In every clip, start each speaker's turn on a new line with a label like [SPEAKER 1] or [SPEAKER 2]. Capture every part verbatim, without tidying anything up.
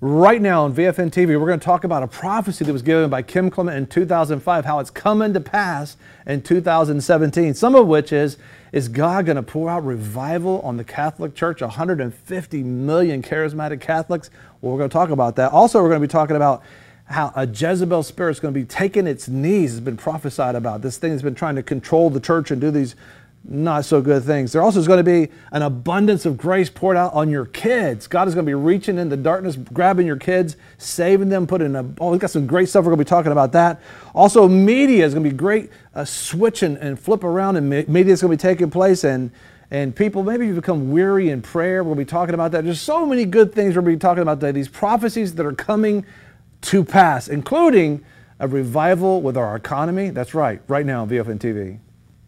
[SPEAKER 1] Right now on V F N T V, we're going to talk about a prophecy that was given by Kim Clement in two thousand five, how it's coming to pass in two thousand seventeen. Some of which is, is God going to pour out revival on the Catholic Church? one hundred fifty million charismatic Catholics. Well, we're going to talk about that. Also, we're going to be talking about how a Jezebel spirit is going to be taking its knees. It's been prophesied about. This thing has been trying to control the church and do these not so good things. There also is going to be an abundance of grace poured out on your kids. God is going to be reaching into darkness, grabbing your kids, saving them, putting a, oh, we've got some great stuff. We're going to be talking about that. Also, media is going to be great, uh, switch and, and flip around, and media is going to be taking place, and and people, maybe you become weary in prayer. We'll be talking about that. There's so many good things we're going to be talking about today. These prophecies that are coming to pass, including a revival with our economy. That's right, right now on V F N T V.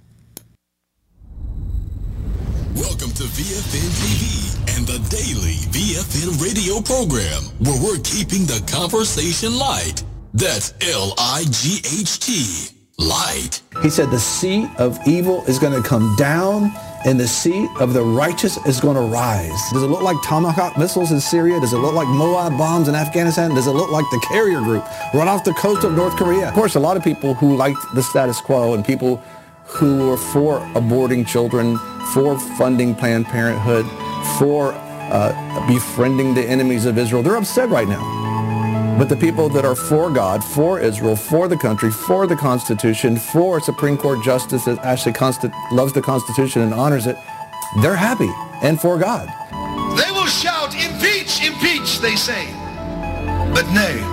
[SPEAKER 2] Welcome to V F N T V and the daily V F N radio program, where we're keeping the conversation light. That's L I G H T, light.
[SPEAKER 3] He said the seed of evil is going to come down and the seed of the righteous is going to rise. Does it look like Tomahawk missiles in Syria? Does it look like Moab bombs in Afghanistan? Does it look like the Carrier Group right off the coast of North Korea? Of course, a lot of people who liked the status quo and people who were for aborting children, for funding Planned Parenthood, for uh, befriending the enemies of Israel, they're upset right now. But the people that are for God, for Israel, for the country, for the Constitution, for Supreme Court justice that actually consti- loves the Constitution and honors it, they're happy and for God.
[SPEAKER 4] They will shout, impeach, impeach, they say, but nay.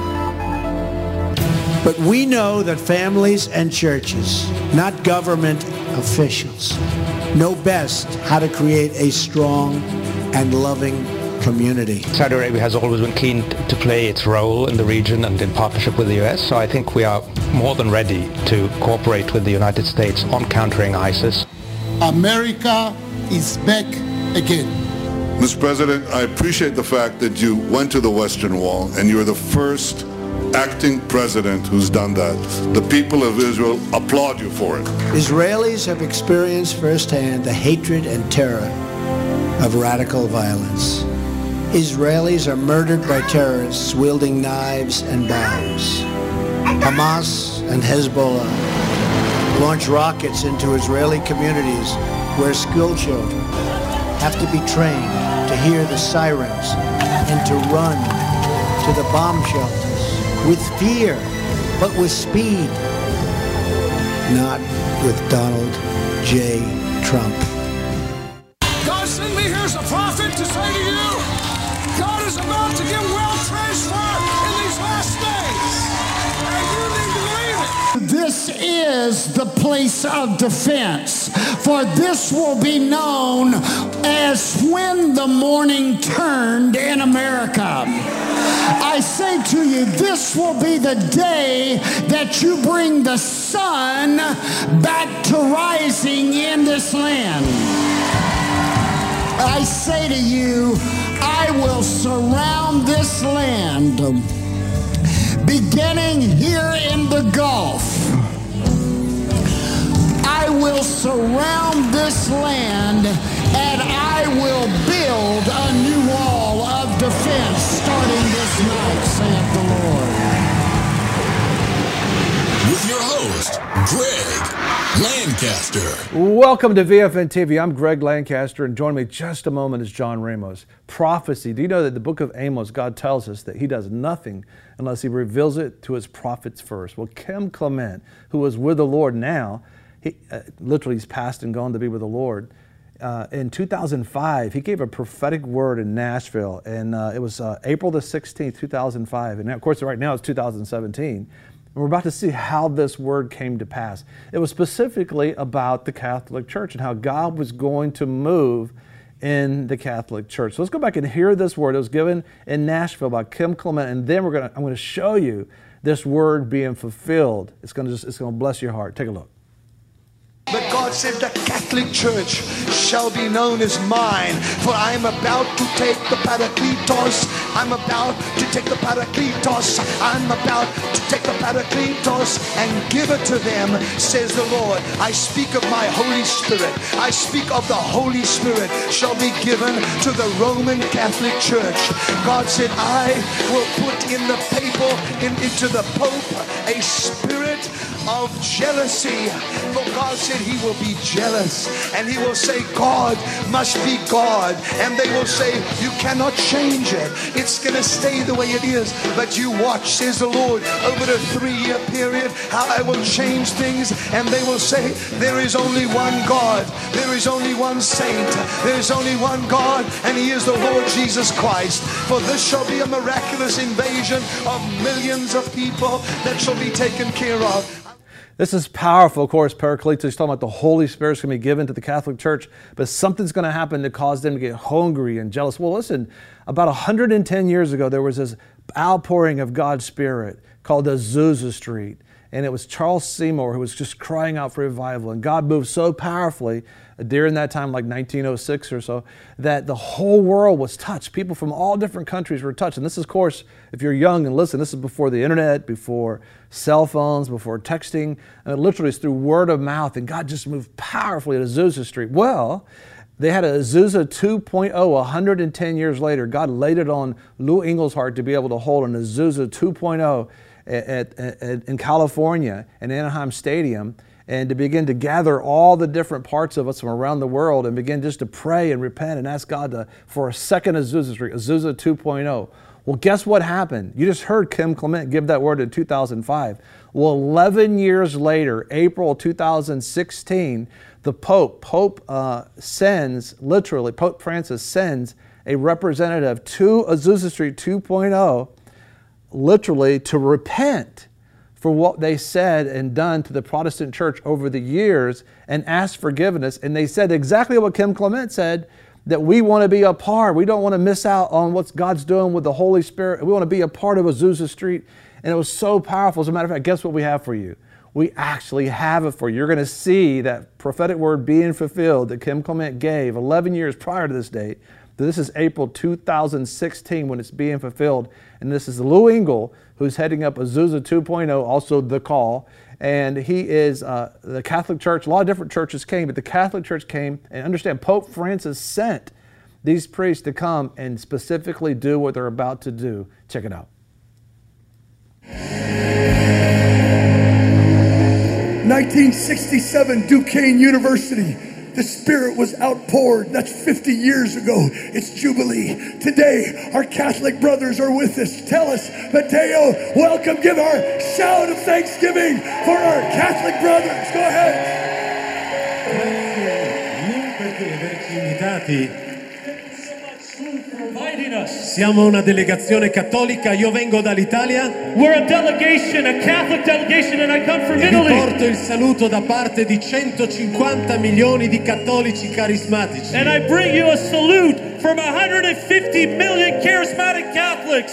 [SPEAKER 5] But we know that families and churches, not government officials, know best how to create a strong and loving community.
[SPEAKER 6] Saudi Arabia has always been keen to play its role in the region and in partnership with the U S, so I think we are more than ready to cooperate with the United States on countering ISIS.
[SPEAKER 7] America is back again.
[SPEAKER 8] Mister President, I appreciate the fact that you went to the Western Wall and you're the first acting president who's done that. The people of Israel applaud you for it.
[SPEAKER 5] Israelis have experienced firsthand the hatred and terror of radical violence. Israelis are murdered by terrorists wielding knives and bombs. Hamas and Hezbollah launch rockets into Israeli communities where school children have to be trained to hear the sirens and to run to the bomb shelters with fear, but with speed, not with Donald J. Trump.
[SPEAKER 9] God sent me here as a prophet to say to you, God is about to give wealth transfer in these last days, and you need to believe it.
[SPEAKER 7] This is the place of defense, for this will be known as when the morning turned in America. I say to you, this will be the day that you bring the sun back to rising in this land. I say to you, I will surround this land, beginning here in the Gulf. I will surround this land, and I will build a new wall of defense starting this night, saith the Lord.
[SPEAKER 2] With your host, Greg Lancaster.
[SPEAKER 1] Welcome to V F N T V. I'm Greg Lancaster, and join me just a moment is John Ramos. Prophecy. Do you know that the book of Amos, God tells us that he does nothing unless he reveals it to his prophets first? Well, Kim Clement, who is with the Lord now, he uh, literally he's passed and gone to be with the Lord. Uh, in two thousand five, he gave a prophetic word in Nashville, and uh, it was uh, April the sixteenth, two thousand five. And of course, right now it's two thousand seventeen. And we're about to see how this word came to pass. It was specifically about the Catholic Church and how God was going to move in the Catholic Church. So let's go back and hear this word. It was given in Nashville by Kim Clement, and then we're gonna I'm going to show you this word being fulfilled. It's going to just it's going to bless your heart. Take a look.
[SPEAKER 4] But God said, the Catholic Church shall be known as mine, for I am about to take the Parakletos I'm about to take the Parakletos. I'm about to take the Parakletos and give it to them, says the Lord. I speak of my Holy Spirit. I speak of the Holy Spirit shall be given to the Roman Catholic Church. God said, I will put in the papal, in, into the Pope, a spirit of jealousy. For God said he will be jealous, and he will say God must be God, and they will say you cannot change it. It's going to stay the way it is, but you watch, says the Lord, over the three-year period, how I will change things, and they will say there is only one God, there is only one saint, there is only one God, and he is the Lord Jesus Christ. For this shall be a miraculous invasion of millions of people that shall be taken care of.
[SPEAKER 1] This is powerful. Of course, Paracletus is talking about the Holy Spirit is going to be given to the Catholic Church, but something's going to happen to cause them to get hungry and jealous. Well, listen, about one hundred ten years ago, there was this outpouring of God's Spirit called Azusa Street. And it was Charles Seymour who was just crying out for revival. And God moved so powerfully during that time, like nineteen oh six or so, that the whole world was touched. People from all different countries were touched. And this is, of course, if you're young and listen, this is before the internet, before cell phones, before texting. And it literally is through word of mouth. And God just moved powerfully at Azusa Street. Well, they had a Azusa two point oh one hundred ten years later. God laid it on Lou Engel's heart to be able to hold an Azusa two point oh At, at, in California, in Anaheim Stadium, and to begin to gather all the different parts of us from around the world and begin just to pray and repent and ask God to, for a second Azusa Street, Azusa two point oh. Well, guess what happened? You just heard Kim Clement give that word in two thousand five. Well, eleven years later, April two thousand sixteen, the Pope, Pope uh, sends, literally, Pope Francis sends a representative to Azusa Street two point oh, literally to repent for what they said and done to the Protestant church over the years and ask forgiveness. And they said exactly what Kim Clement said, that we want to be a part. We don't want to miss out on what God's doing with the Holy Spirit. We want to be a part of Azusa Street. And it was so powerful. As a matter of fact, guess what we have for you? We actually have it for you. You're going to see that prophetic word being fulfilled that Kim Clement gave eleven years prior to this date. This is April two thousand sixteen when it's being fulfilled. And this is Lou Engle, who's heading up Azusa two point oh, also The Call. And he is uh, the Catholic Church. A lot of different churches came, but the Catholic Church came. And understand, Pope Francis sent these priests to come and specifically do what they're about to do. Check it out.
[SPEAKER 10] nineteen sixty-seven, Duquesne University. The Spirit was outpoured. That's fifty years ago. It's Jubilee. Today, our Catholic brothers are with us. Tell us, Matteo, welcome. Give our shout of thanksgiving for our Catholic brothers. Go ahead.
[SPEAKER 11] Siamo una delegazione cattolica, io vengo dall'Italia.
[SPEAKER 12] We're a delegation, a Catholic delegation, and I come from
[SPEAKER 11] e
[SPEAKER 12] Italy.
[SPEAKER 11] Vi porto il saluto da parte di centocinquanta milioni di cattolici carismatici.
[SPEAKER 12] And I bring you a salute from one hundred fifty million charismatic Catholics.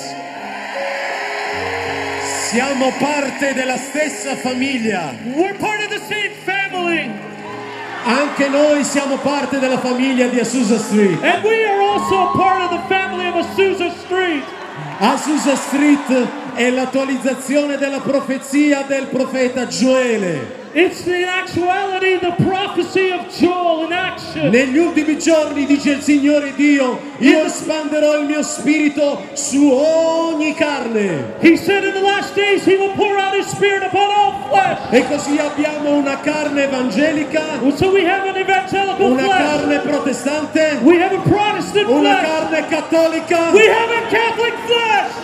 [SPEAKER 11] Siamo parte della stessa famiglia.
[SPEAKER 12] We're part of the same family.
[SPEAKER 11] Anche noi siamo parte della famiglia di Azusa Street.
[SPEAKER 12] And we are also a part of the family of Azusa Street.
[SPEAKER 11] Azusa Street è l'attualizzazione della profezia del profeta Gioele.
[SPEAKER 12] It's the actuality, the prophecy of Joel in action.
[SPEAKER 11] Negli ultimi giorni, dice il Signore Dio, io espanderò il mio spirito su ogni carne.
[SPEAKER 12] He said in the last days he will pour out his spirit upon all flesh.
[SPEAKER 11] E così abbiamo una carne evangelica,
[SPEAKER 12] so we have an evangelical
[SPEAKER 11] una
[SPEAKER 12] flesh.
[SPEAKER 11] carne protestante,
[SPEAKER 12] we have a Protestant
[SPEAKER 11] una
[SPEAKER 12] flesh.
[SPEAKER 11] carne cattolica,
[SPEAKER 12] we have a Catholic flesh.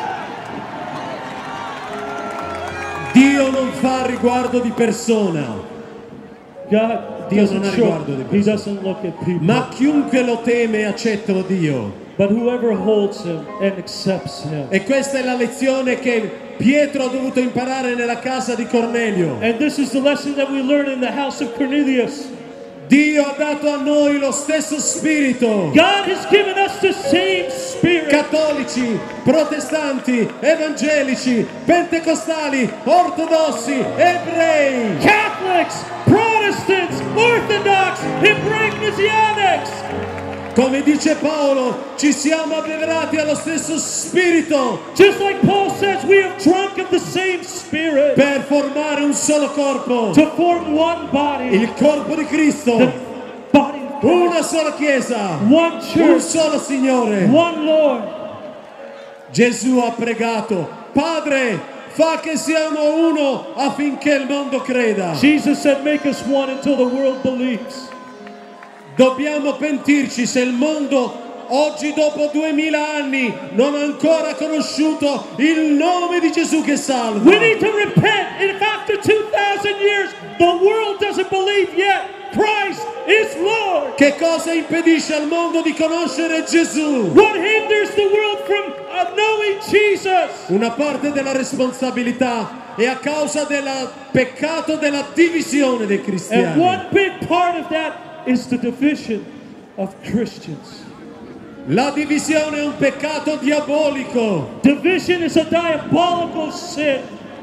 [SPEAKER 11] Dio non fa riguardo di persona.
[SPEAKER 12] God
[SPEAKER 11] Dio non ha riguardo di
[SPEAKER 12] He doesn't look at people.
[SPEAKER 11] Ma chiunque lo teme accetta Dio.
[SPEAKER 12] But whoever holds him and accepts him.
[SPEAKER 11] E questa è la lezione che Pietro ha dovuto imparare nella casa di Cornelio.
[SPEAKER 12] And this is the lesson that we learn in the house of Cornelius.
[SPEAKER 11] Dio ha dato a noi lo stesso spirito.
[SPEAKER 12] God has given us the same spirit.
[SPEAKER 11] Cattolici, protestanti, evangelici, pentecostali, ortodossi, ebrei.
[SPEAKER 12] Catholics, Protestants, Orthodox, Hebraic Messianics.
[SPEAKER 11] Come dice Paolo, ci siamo abbeverati allo stesso spirito.
[SPEAKER 12] Just like Paul says, we have drunk of the same spirit.
[SPEAKER 11] Per formare un solo corpo.
[SPEAKER 12] To form one body.
[SPEAKER 11] Il corpo di Cristo.
[SPEAKER 12] The body of Christ.
[SPEAKER 11] Una sola chiesa.
[SPEAKER 12] One church.
[SPEAKER 11] Un solo Signore.
[SPEAKER 12] One Lord.
[SPEAKER 11] Gesù ha pregato, Padre, fa che siamo uno affinché il mondo creda.
[SPEAKER 12] Jesus said, make us one until the world believes.
[SPEAKER 11] Dobbiamo pentirci se il mondo oggi dopo duemila anni non ha ancora conosciuto il nome di Gesù che salva.
[SPEAKER 12] We need to repent. If after two thousand years the world doesn't believe yet, Christ is Lord.
[SPEAKER 11] Che cosa impedisce al mondo di conoscere Gesù?
[SPEAKER 12] What hinders the world from uh, knowing Jesus?
[SPEAKER 11] Una parte della responsabilità è a causa del peccato della divisione dei cristiani.
[SPEAKER 12] And one big part of that is the division of Christians.
[SPEAKER 11] La divisione è un peccato diabolico.
[SPEAKER 12] Division is a diabolical sin.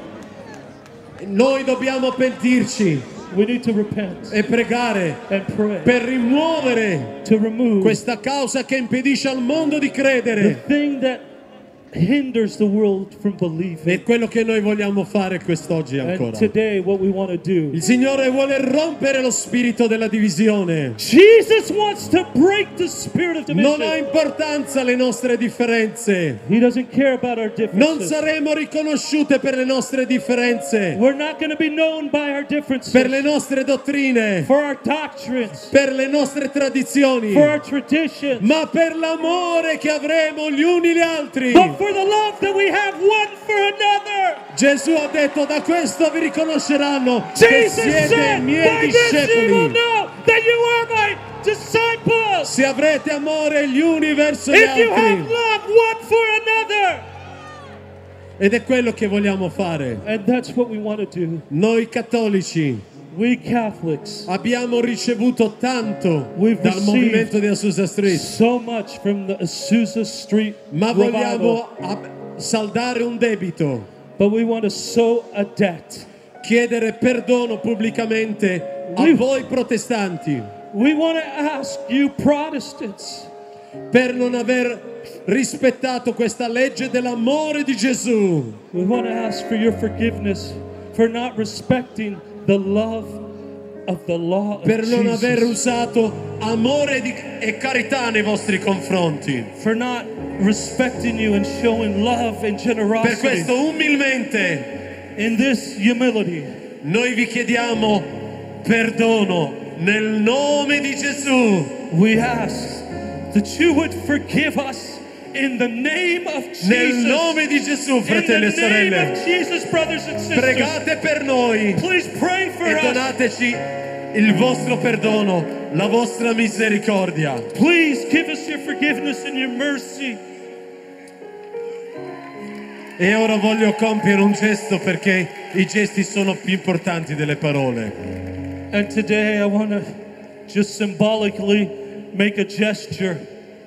[SPEAKER 11] Noi dobbiamo pentirci.
[SPEAKER 12] We need to repent
[SPEAKER 11] e pregare
[SPEAKER 12] and pray
[SPEAKER 11] per rimuovere
[SPEAKER 12] to remove
[SPEAKER 11] questa causa che impedisce al mondo di credere.
[SPEAKER 12] The thing that hinders the world from believing.
[SPEAKER 11] È quello che noi vogliamo fare quest'oggi ancora.
[SPEAKER 12] And today what we want to do.
[SPEAKER 11] Il Signore vuole rompere lo spirito della divisione.
[SPEAKER 12] Jesus wants to break the spirit of division.
[SPEAKER 11] Non ha importanza le nostre differenze.
[SPEAKER 12] He doesn't care about our differences.
[SPEAKER 11] Non saremo riconosciute per le nostre differenze.
[SPEAKER 12] We're not going to be known by our differences.
[SPEAKER 11] Per le nostre dottrine.
[SPEAKER 12] For our doctrines.
[SPEAKER 11] Per le nostre tradizioni.
[SPEAKER 12] For our traditions.
[SPEAKER 11] Ma per l'amore che avremo gli uni gli altri.
[SPEAKER 12] But for the love that we have one for another.
[SPEAKER 11] Gesù ha detto, da questo vi riconosceranno
[SPEAKER 12] Jesus
[SPEAKER 11] che siete
[SPEAKER 12] said,
[SPEAKER 11] miei
[SPEAKER 12] by this you will
[SPEAKER 11] discepoli.
[SPEAKER 12] know that you are my disciples.
[SPEAKER 11] Se avrete amore gli uni verso gli
[SPEAKER 12] If
[SPEAKER 11] altri.
[SPEAKER 12] you have love one for another.
[SPEAKER 11] Ed è quello che vogliamo fare.
[SPEAKER 12] And that's what we want to do.
[SPEAKER 11] Noi cattolici
[SPEAKER 12] We Catholics
[SPEAKER 11] abbiamo ricevuto tanto
[SPEAKER 12] We've
[SPEAKER 11] dal movimento di Azusa Street.
[SPEAKER 12] So much from the Azusa Street
[SPEAKER 11] Ma vogliamo
[SPEAKER 12] revival.
[SPEAKER 11] saldare un debito.
[SPEAKER 12] But we want to sow a debt.
[SPEAKER 11] Chiedere perdono pubblicamente a
[SPEAKER 12] We-
[SPEAKER 11] voi protestanti
[SPEAKER 12] We want to ask you Protestants
[SPEAKER 11] per non aver rispettato questa legge dell'amore di Gesù.
[SPEAKER 12] We want to ask for your forgiveness for not respecting the love of the law of
[SPEAKER 11] Per non
[SPEAKER 12] Jesus.
[SPEAKER 11] aver usato amore di- e carità nei vostri confronti.
[SPEAKER 12] For not respecting you and showing love and
[SPEAKER 11] Per
[SPEAKER 12] generosity.
[SPEAKER 11] questo umilmente
[SPEAKER 12] In this humility,
[SPEAKER 11] noi vi chiediamo perdono nel nome di Gesù.
[SPEAKER 12] we ask that you would forgive us in the name of
[SPEAKER 11] Nel
[SPEAKER 12] Jesus.
[SPEAKER 11] nome di Gesù,
[SPEAKER 12] In
[SPEAKER 11] fratelli e
[SPEAKER 12] the name
[SPEAKER 11] sorelle.
[SPEAKER 12] of Jesus, brothers and sisters.
[SPEAKER 11] Pregate per noi
[SPEAKER 12] Please pray for
[SPEAKER 11] e
[SPEAKER 12] us.
[SPEAKER 11] donateci il vostro perdono, la vostra misericordia.
[SPEAKER 12] Please give us your forgiveness and your mercy.
[SPEAKER 11] E ora voglio compiere un gesto perché i gesti sono più importanti delle parole.
[SPEAKER 12] And today I want to just symbolically make a gesture.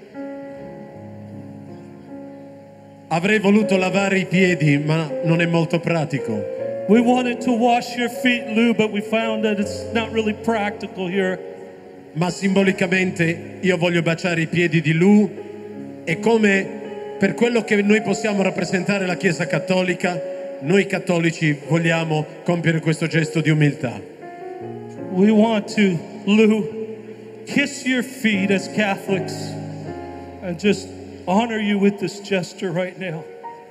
[SPEAKER 11] Avrei voluto lavare i piedi, ma non è molto pratico.
[SPEAKER 12] We wanted to wash your feet, Lou, but we found that it's not really practical here.
[SPEAKER 11] Ma simbolicamente io voglio baciare i piedi di Lu e come per quello che noi possiamo rappresentare la Chiesa Cattolica, noi cattolici vogliamo compiere questo gesto di umiltà.
[SPEAKER 12] We want to, Lou, kiss your feet as Catholics and just honor you with this gesture right now.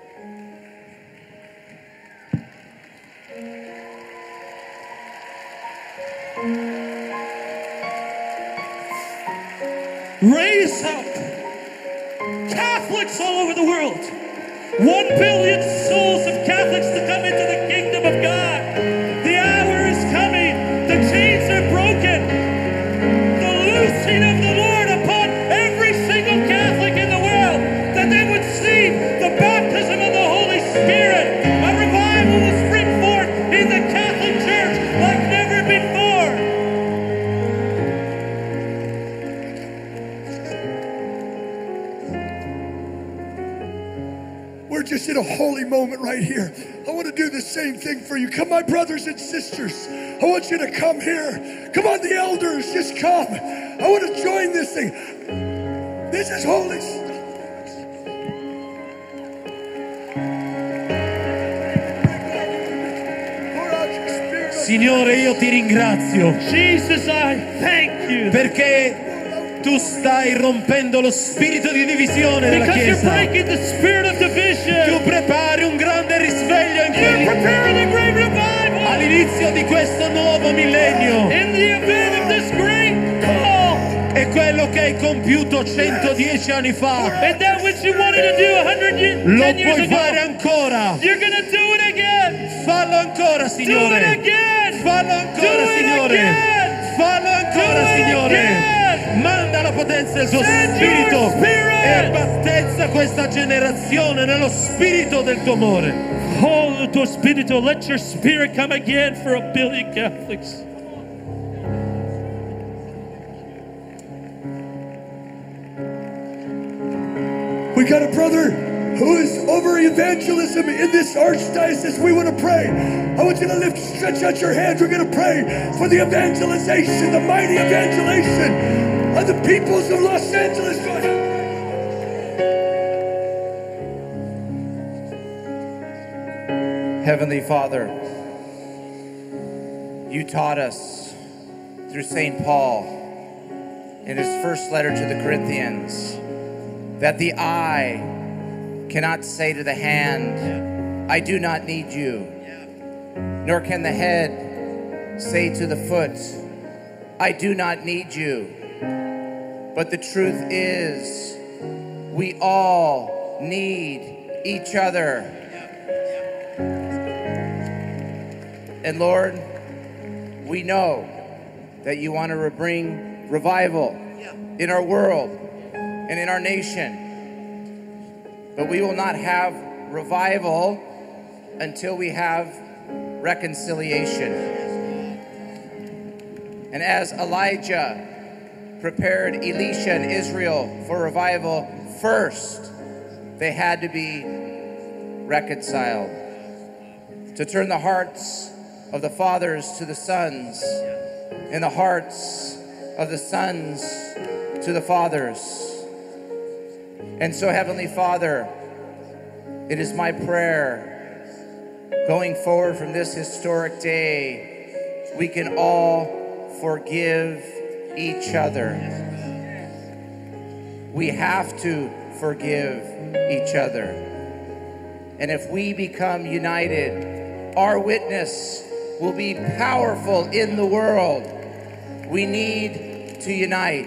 [SPEAKER 12] Raise up Catholics all over the world. One billion souls of Catholics to come into the kingdom of God. The hour is coming. The chains are broken. The loosing of the Lord upon every single Catholic in the world. That they would see the baptism of the Holy Spirit. A revival will spring forth in the Catholic Church like never before.
[SPEAKER 10] We're just in a holy moment right here. I want to do the same thing for you. Come, my brothers and sisters. I want you to come here. Come on, the elders, just come. I want to join this thing. is His Holy Spirit.
[SPEAKER 11] Signore, io ti ringrazio.
[SPEAKER 12] Jesus, I thank you.
[SPEAKER 11] Perché tu stai rompendo lo spirito di divisione della
[SPEAKER 12] Because you're
[SPEAKER 11] Chiesa.
[SPEAKER 12] breaking the spirit of division.
[SPEAKER 11] Tu prepari un grande risveglio in
[SPEAKER 12] You're preparing a great revival.
[SPEAKER 11] all'inizio di questo nuovo millennio.
[SPEAKER 12] In the event of this great call.
[SPEAKER 11] È quello che hai compiuto centodieci anni fa.
[SPEAKER 12] And that which you wanted to do one hundred years,
[SPEAKER 11] Lo
[SPEAKER 12] ten years
[SPEAKER 11] puoi
[SPEAKER 12] ago.
[SPEAKER 11] fare ancora.
[SPEAKER 12] You're going to do it again.
[SPEAKER 11] Fallo ancora, Signore.
[SPEAKER 12] Do it again.
[SPEAKER 11] Fallo ancora,
[SPEAKER 12] Do it
[SPEAKER 11] Signore.
[SPEAKER 12] again.
[SPEAKER 11] Fallo ancora,
[SPEAKER 12] Do it
[SPEAKER 11] Signore.
[SPEAKER 12] again.
[SPEAKER 11] Manda la potenza del tuo
[SPEAKER 12] Send
[SPEAKER 11] spirito
[SPEAKER 12] your spirit.
[SPEAKER 11] e battezza questa generazione nello spirito del tuo amore.
[SPEAKER 12] Oh, tuo spirito, let your spirit come again for a billion Catholics.
[SPEAKER 10] We got a brother who is over evangelism in this archdiocese. We want to pray. I want you to lift, stretch out your hands. We're going to pray for the evangelization, the mighty evangelization of the peoples of Los Angeles. Go ahead.
[SPEAKER 13] Heavenly Father, you taught us through Saint Paul in his first letter to the Corinthians that the eye cannot say to the hand, I do not need you, nor can the head say to the foot, I do not need you. But the truth is, we all need each other. And Lord, we know that you want to bring revival in our world and in our nation. But we will not have revival until we have reconciliation. And as Elijah prepared Elisha and Israel for revival, first they had to be reconciled. To turn the hearts of the fathers to the sons, and the hearts of the sons to the fathers. And so, Heavenly Father, it is my prayer, going forward from this historic day, we can all forgive each other. We have to forgive each other. And if we become united, our witness will be powerful in the world. We need to unite.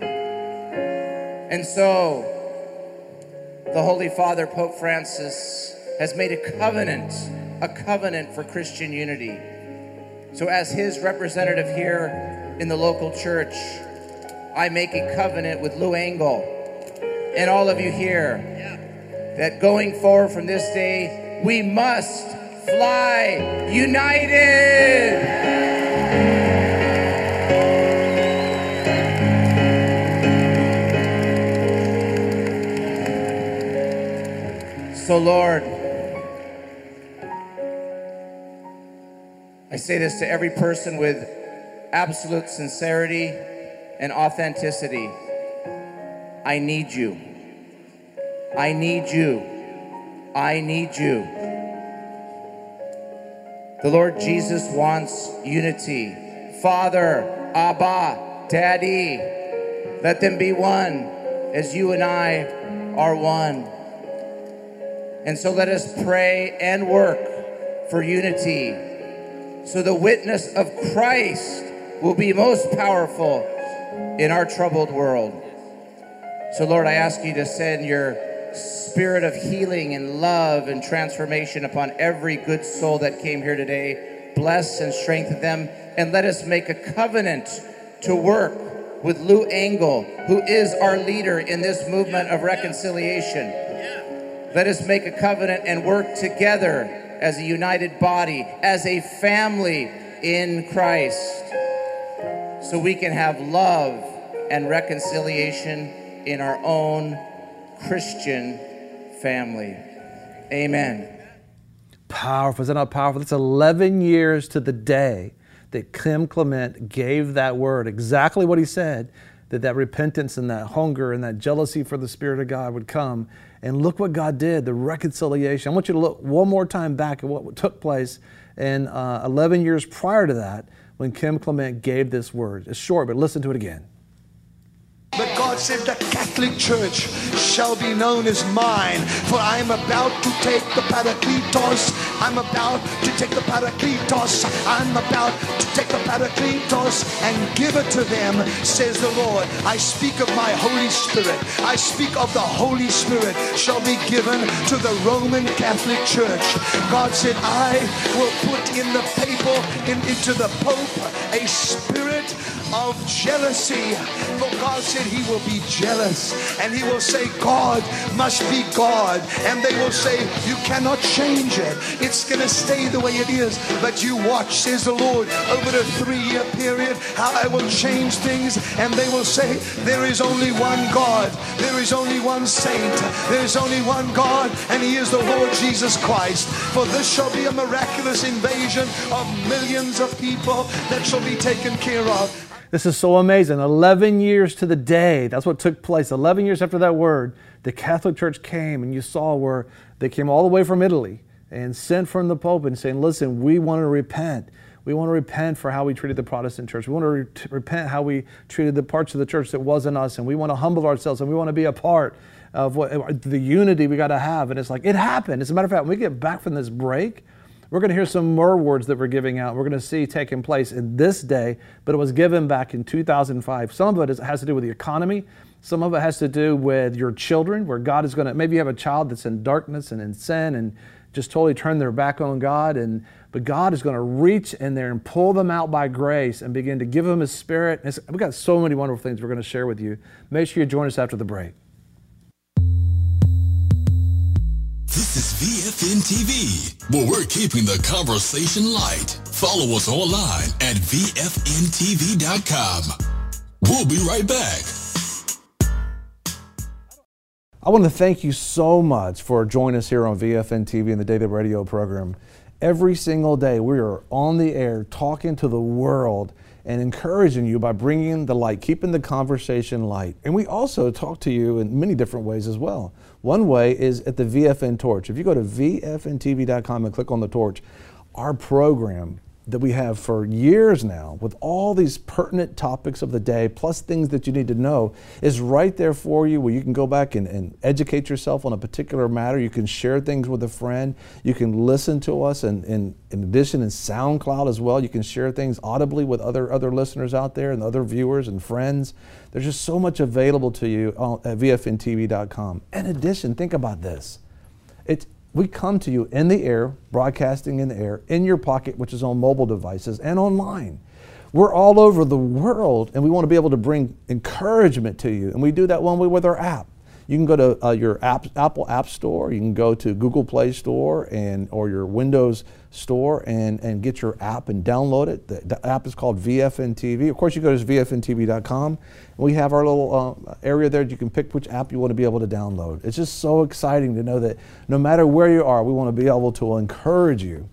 [SPEAKER 13] And so, the Holy Father, Pope Francis, has made a covenant, a covenant for Christian unity. So as his representative here in the local church, I make a covenant with Lou Engle and all of you here that going forward from this day, we must fly united. So, Lord, I say this to every person with absolute sincerity and authenticity. I need you. I need you. I need you. The Lord Jesus wants unity. Father, Abba, Daddy, let them be one as you and I are one. And so let us pray and work for unity, so the witness of Christ will be most powerful in our troubled world. So Lord, I ask you to send your spirit of healing and love and transformation upon every good soul that came here today. Bless and strengthen them, and let us make a covenant to work with Lou Engle, who is our leader in this movement of reconciliation. Let us make a covenant and work together as a united body, as a family in Christ, so we can have love and reconciliation in our own Christian family. Amen.
[SPEAKER 1] Powerful. Is that not powerful? That's eleven years to the day that Kim Clement gave that word, exactly what he said. that that repentance and that hunger and that jealousy for the Spirit of God would come. And look what God did, the reconciliation. I want you to look one more time back at what took place in uh, eleven years prior to that when Kim Clement gave this word. It's short, but listen to it again.
[SPEAKER 4] But God said the Catholic Church shall be known as mine, for I am about to take the Parakletos. I'm about to take the Parakletos. I'm about to take the Parakletos and give it to them, says the Lord. I speak of my Holy Spirit. I speak of the Holy Spirit shall be given to the Roman Catholic Church. God said, I will put in the papal, in, into the Pope, a spirit of jealousy. For God said he will be jealous, and he will say God must be God, and they will say you cannot change it. It's going to stay the way it is, but you watch, says the Lord, over a three-year period how I will change things, and they will say there is only one God, there is only one saint, there is only one God, and he is the Lord Jesus Christ. For this shall be a miraculous invasion of millions of people that shall be taken care of.
[SPEAKER 1] This is so amazing. eleven years to the day, that's what took place. eleven years after that word, the Catholic Church came, and you saw where they came all the way from Italy and sent from the Pope and saying, listen, we want to repent. We want to repent for how we treated the Protestant church. We want to re repent how we treated the parts of the church that wasn't us, and we want to humble ourselves, and we want to be a part of what the unity we got to have. And it's like, it happened. As a matter of fact, when we get back from this break, we're going to hear some more words that we're giving out. We're going to see taking place in this day, but it was given back in two thousand five. Some of it is, has to do with the economy. Some of it has to do with your children, where God is going to, maybe you have a child that's in darkness and in sin and just totally turn their back on God. And but God is going to reach in there and pull them out by grace and begin to give them His Spirit. It's, we've got so many wonderful things we're going to share with you. Make sure you join us after the break.
[SPEAKER 2] This is V F N T V, where we're keeping the conversation light. Follow us online at V F N T V dot com. We'll be right back.
[SPEAKER 1] I want to thank you so much for joining us here on V F N T V and the Daily Radio program. Every single day we are on the air talking to the world and encouraging you by bringing the light, keeping the conversation light. And we also talk to you in many different ways as well. One way is at the V F N Torch. If you go to V F N T V dot com and click on the torch, our program that we have for years now with all these pertinent topics of the day, plus things that you need to know, is right there for you, where you can go back and, and educate yourself on a particular matter. You can share things with a friend. You can listen to us, and, and in addition in SoundCloud as well. You can share things audibly with other, other listeners out there and other viewers and friends. There's just so much available to you at V F N T V dot com. In addition, think about this. It's We come to you in the air, broadcasting in the air, in your pocket, which is on mobile devices, and online. We're all over the world, and we want to be able to bring encouragement to you. And we do that one way with our app. You can go to uh, your app, Apple App Store. You can go to Google Play Store and or your Windows Store and, and get your app and download it. The, the app is called V F N T V. Of course, you go to V F N T V dot com. And we have our little uh, area there. You can pick which app you want to be able to download. It's just so exciting to know that no matter where you are, we want to be able to encourage you.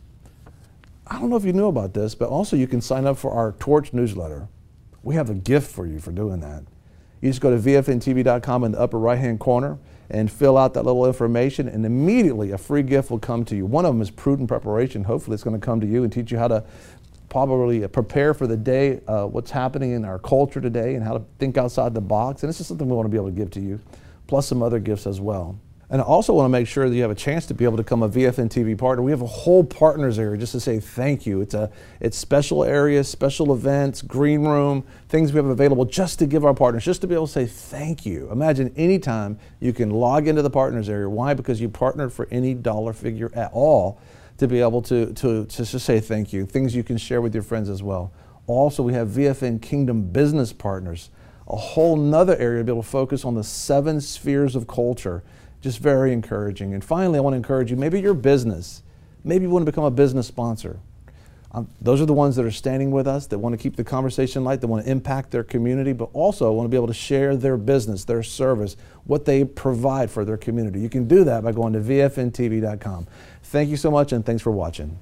[SPEAKER 1] I don't know if you knew about this, but also you can sign up for our Torch newsletter. We have a gift for you for doing that. You just go to V F N T V dot com in the upper right-hand corner and fill out that little information, and immediately a free gift will come to you. One of them is Prudent Preparation. Hopefully it's going to come to you and teach you how to probably prepare for the day, uh, what's happening in our culture today, and how to think outside the box. And this is something we want to be able to give to you, plus some other gifts as well. And I also want to make sure that you have a chance to be able to become a V F N T V partner. We have a whole partners area just to say thank you. It's a it's special areas, special events, green room, things we have available just to give our partners, just to be able to say thank you. Imagine anytime you can log into the partners area. Why? Because you partnered for any dollar figure at all to be able to, to, to just say thank you. Things you can share with your friends as well. Also, we have V F N Kingdom Business Partners, a whole nother area to be able to focus on the seven spheres of culture. Just very encouraging. And finally, I want to encourage you, maybe your business, maybe you want to become a business sponsor. Um, those are the ones that are standing with us, that want to keep the conversation light, that want to impact their community, but also want to be able to share their business, their service, what they provide for their community. You can do that by going to V F N T V dot com. Thank you so much, and thanks for watching.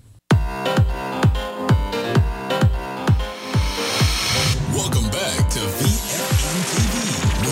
[SPEAKER 2] Welcome back to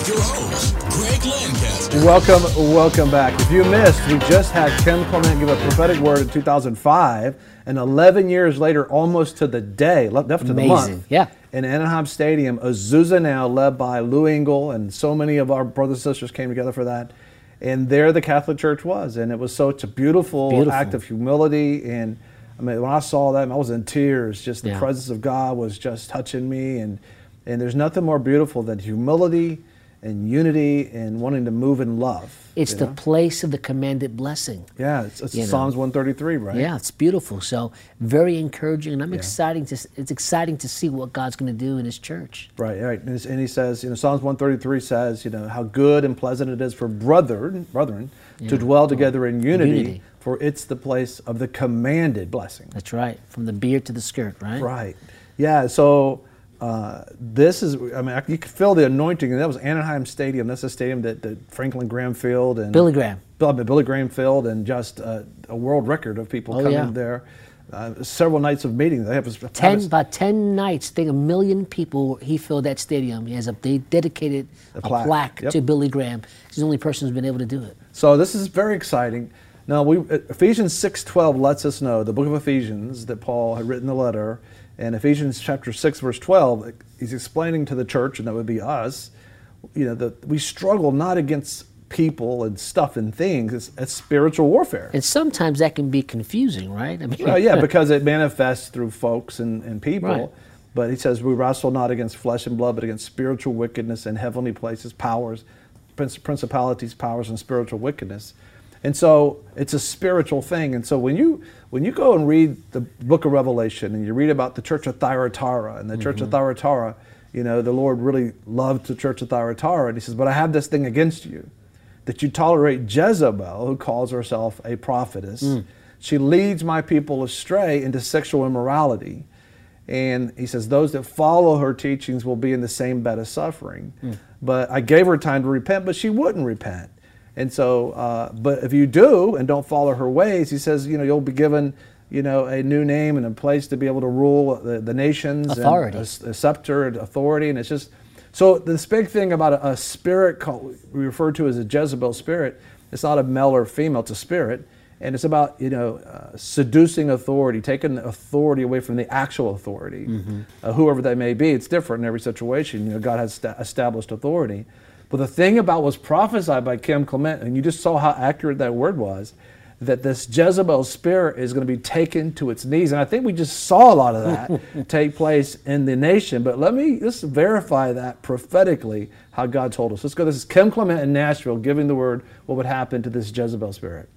[SPEAKER 2] your host, Greg Lancaster.
[SPEAKER 1] Welcome, welcome back. If you missed, we just had Kim Clement give a prophetic word in two thousand five, and eleven years later, almost to the day, left to the month,
[SPEAKER 14] yeah.
[SPEAKER 1] in Anaheim Stadium, Azusa Now, led by Lou Engle, and so many of our brothers and sisters came together for that. And there the Catholic Church was, and it was such a beautiful, beautiful. act of humility. And I mean, when I saw that, I was in tears. Just the yeah. presence of God was just touching me, and and there's nothing more beautiful than humility and unity and wanting to move in love.
[SPEAKER 14] It's the know? place of the commanded blessing.
[SPEAKER 1] Yeah, it's, it's Psalms know? one thirty-three, right?
[SPEAKER 14] Yeah, it's beautiful. So very encouraging, and I'm yeah. exciting to. It's exciting to see what God's going to do in His church.
[SPEAKER 1] Right, right. And, and He says, you know, Psalms one thirty-three says, you know, how good and pleasant it is for brethren, brethren, yeah. to dwell together in unity, unity, for it's the place of the commanded blessing.
[SPEAKER 14] That's right, from the beard to the skirt, right?
[SPEAKER 1] Right. Yeah. So. Uh, this is, I mean, you could feel the anointing, and that was Anaheim Stadium. That's a stadium that, that Franklin Graham filled, and
[SPEAKER 14] Billy Graham,
[SPEAKER 1] Bill, Billy Graham filled, and just uh, a world record of people
[SPEAKER 14] oh,
[SPEAKER 1] coming
[SPEAKER 14] yeah.
[SPEAKER 1] there. Uh, several nights of meetings. They have a,
[SPEAKER 14] ten about ten nights. I think a million people. He filled that stadium. He has a they dedicated a, a plaque, plaque yep. to Billy Graham. He's the only person who's been able to do it.
[SPEAKER 1] So this is very exciting. Now, we Ephesians six twelve lets us know, the book of Ephesians that Paul had written the letter. And Ephesians chapter six, verse twelve, he's explaining to the church, and that would be us, you know, that we struggle not against people and stuff and things. It's, it's spiritual warfare.
[SPEAKER 14] And sometimes that can be confusing, right? I mean,
[SPEAKER 1] well, yeah, because it manifests through folks and, and people.
[SPEAKER 14] Right.
[SPEAKER 1] But he says we wrestle not against flesh and blood, but against spiritual wickedness in heavenly places, powers, principalities, powers, and spiritual wickedness. And so it's a spiritual thing. And so when you when you go and read the book of Revelation and you read about the church of Thyatira and the mm-hmm. church of Thyatira, you know, the Lord really loved the church of Thyatira. And he says, but I have this thing against you, that you tolerate Jezebel, who calls herself a prophetess. Mm. She leads my people astray into sexual immorality. And he says, those that follow her teachings will be in the same bed of suffering. Mm. But I gave her time to repent, but she wouldn't repent. And so, uh, but if you do and don't follow her ways, he says, you know, you'll be given, you know, a new name and a place to be able to rule the, the nations.
[SPEAKER 14] Authority.
[SPEAKER 1] And a, a scepter and authority. And it's just, so this big thing about a, a spirit called, we refer to as a Jezebel spirit, it's not a male or female, it's a spirit. And it's about, you know, uh, seducing authority, taking authority away from the actual authority, mm-hmm. uh, whoever they may be. It's different in every situation. You know, God has sta- established authority. But the thing about what's prophesied by Kim Clement, and you just saw how accurate that word was, that this Jezebel spirit is going to be taken to its knees. And I think we just saw a lot of that take place in the nation. But let me just verify that prophetically, how God told us. Let's go. This is Kim Clement in Nashville giving the word what would happen to this Jezebel spirit.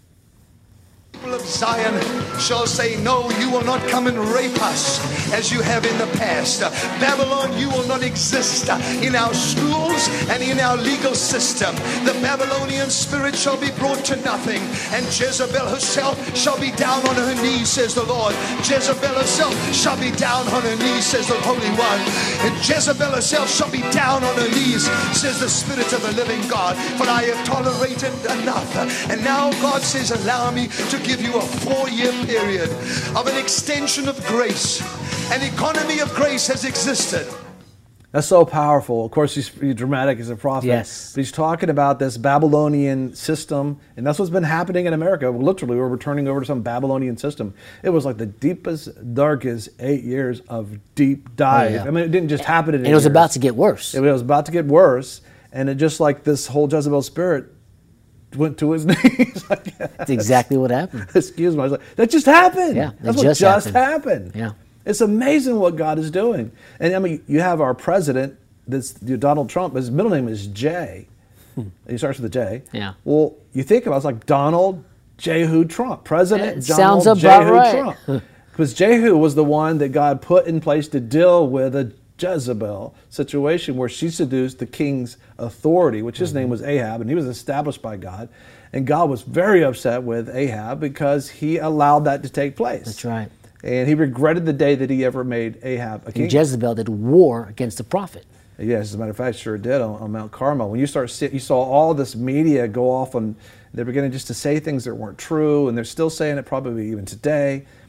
[SPEAKER 4] People of Zion shall say, no, you will not come and rape us as you have in the past. Babylon, you will not exist in our schools and in our legal system. The Babylonian spirit shall be brought to nothing, and Jezebel herself shall be down on her knees, says the Lord. Jezebel herself shall be down on her knees, says the Holy One. And Jezebel herself shall be down on her knees, says the Spirit of the living God. For I have tolerated enough. And now God says, allow me to give you a four-year period of an extension of grace. An economy of grace has existed.
[SPEAKER 1] That's so powerful. Of course, he's, he's dramatic as a prophet.
[SPEAKER 14] Yes.
[SPEAKER 1] But he's talking about this Babylonian system, and that's what's been happening in America. Literally, we're returning over to some Babylonian system. It was like the deepest, darkest eight years of deep dive. Oh, yeah. I mean, it didn't just happen in
[SPEAKER 14] And it was years. about to get worse.
[SPEAKER 1] It was about to get worse, and it just like this whole Jezebel spirit went to his knees.
[SPEAKER 14] That's exactly what happened.
[SPEAKER 1] Excuse me. I was like, that just happened.
[SPEAKER 14] Yeah,
[SPEAKER 1] that's
[SPEAKER 14] what
[SPEAKER 1] just,
[SPEAKER 14] just
[SPEAKER 1] happened.
[SPEAKER 14] happened. Yeah.
[SPEAKER 1] It's amazing what God is doing. And I mean, you have our president, this Donald Trump, his middle name is J. Hmm. He starts with a J.
[SPEAKER 14] Yeah.
[SPEAKER 1] Well, you think about it, it's like Donald Jehu Trump. President
[SPEAKER 14] it
[SPEAKER 1] Donald
[SPEAKER 14] sounds
[SPEAKER 1] Jehu
[SPEAKER 14] about right.
[SPEAKER 1] Trump. Because Jehu was the one that God put in place to deal with a Jezebel situation where she seduced the king's authority, which his mm-hmm. name was Ahab, and he was established by God. And God was very upset with Ahab because he allowed that to take place.
[SPEAKER 14] That's right.
[SPEAKER 1] And he regretted the day that he ever made Ahab a king.
[SPEAKER 14] And Jezebel did war against the prophet.
[SPEAKER 1] Yes, as a matter of fact, sure did on, on Mount Carmel. When you start, see, you saw all this media go off and they're beginning just to say things that weren't true, and they're still saying it probably even today.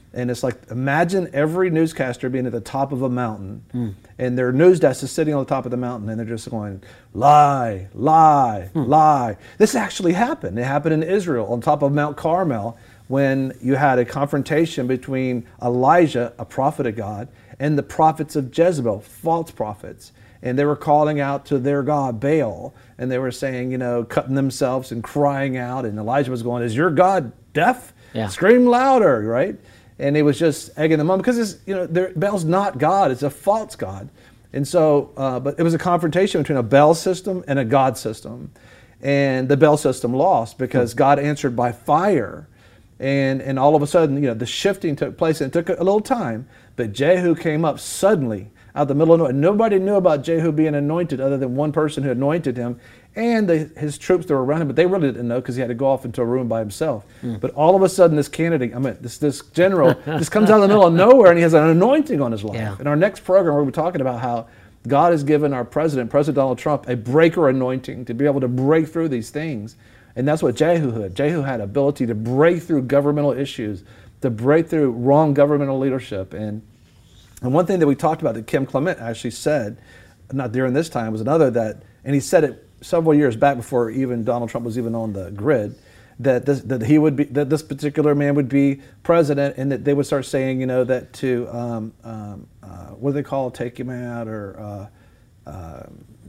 [SPEAKER 1] And it's like, imagine every newscaster being at the top of a mountain,
[SPEAKER 14] Mm.
[SPEAKER 1] and their news desk is sitting on the top of the mountain, and they're just going, lie, lie, lie. This actually happened. It happened in Israel on top of Mount Carmel when you had a confrontation between Elijah, a prophet of God, and the prophets of Jezebel, false prophets. And they were calling out to their god, Baal, and they were saying, you know, cutting themselves and crying out. And Elijah was going, is your God deaf?
[SPEAKER 14] Yeah.
[SPEAKER 1] Scream louder, right? And he was just egging them on because, it's, you know, Baal's not God. It's a false God. And so, uh, but it was a confrontation between a Baal system and a God system. And the Baal system lost because God answered by fire. And and all of a sudden, you know, the shifting took place, and it took a little time. But Jehu came up suddenly out of the middle of nowhere. Nobody knew about Jehu being anointed other than one person who anointed him and the, his troops that were around him. But they really didn't know because he had to go off into a room by himself.
[SPEAKER 14] Mm.
[SPEAKER 1] But all of a sudden, this candidate, I mean, this this general, just comes out of the middle of nowhere, and he has an anointing on his life.
[SPEAKER 14] Yeah.
[SPEAKER 1] In our next program, we're going to be talking about how God has given our president, President Donald Trump, a breaker anointing to be able to break through these things. And that's what Jehu had. Jehu had ability to break through governmental issues, to break through wrong governmental leadership. And and one thing that we talked about that Kim Clement actually said, not during this time, was another that, and he said it several years back before even Donald Trump was even on the grid, that this, that he would be, that this particular man would be president, and that they would start saying, you know, that to um, um, uh, what do they call it, take him out, or uh, uh,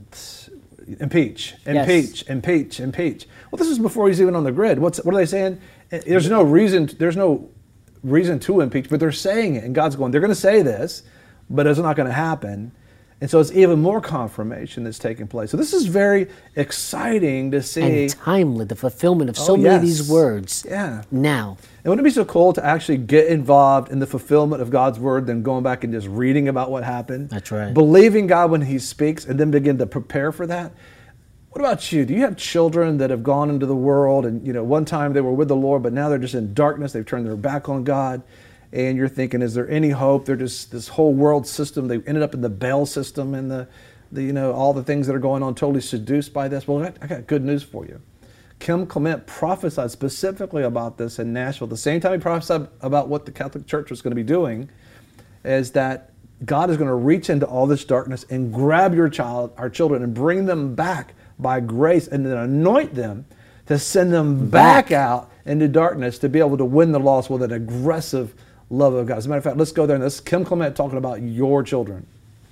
[SPEAKER 1] impeach, impeach,
[SPEAKER 14] Yes.
[SPEAKER 1] impeach, impeach. Well, this is before he's even on the grid. What's what are they saying? There's no reason. There's no reason to impeach, but they're saying it, and God's going, they're going to say this, but it's not going to happen. And so it's even more confirmation that's taking place. So this is very exciting to see.
[SPEAKER 14] And timely, the fulfillment of so
[SPEAKER 1] Oh,
[SPEAKER 14] many
[SPEAKER 1] yes.
[SPEAKER 14] of these words
[SPEAKER 1] Yeah.
[SPEAKER 14] now.
[SPEAKER 1] And wouldn't it be so cool to actually get involved in the fulfillment of God's word than going back and just reading about what happened?
[SPEAKER 14] That's right.
[SPEAKER 1] Believing God when he speaks and then begin to prepare for that. What about you? Do you have children that have gone into the world and, you know, one time they were with the Lord, but now they're just in darkness. They've turned their back on God. And you're thinking, is there any hope? They're just this whole world system. They ended up in the Baal system and the, the you know, all the things that are going on, totally seduced by this. Well, I got, I got good news for you. Kim Clement prophesied specifically about this in Nashville. At the same time he prophesied about what the Catholic Church was going to be doing, is that God is going to reach into all this darkness and grab your child, our children, and bring them back by grace, and then anoint them to send them back, back out into darkness to be able to win the lost with an aggressive love of God. As a matter of fact, let's go there, and this is Kim Clement talking about your children.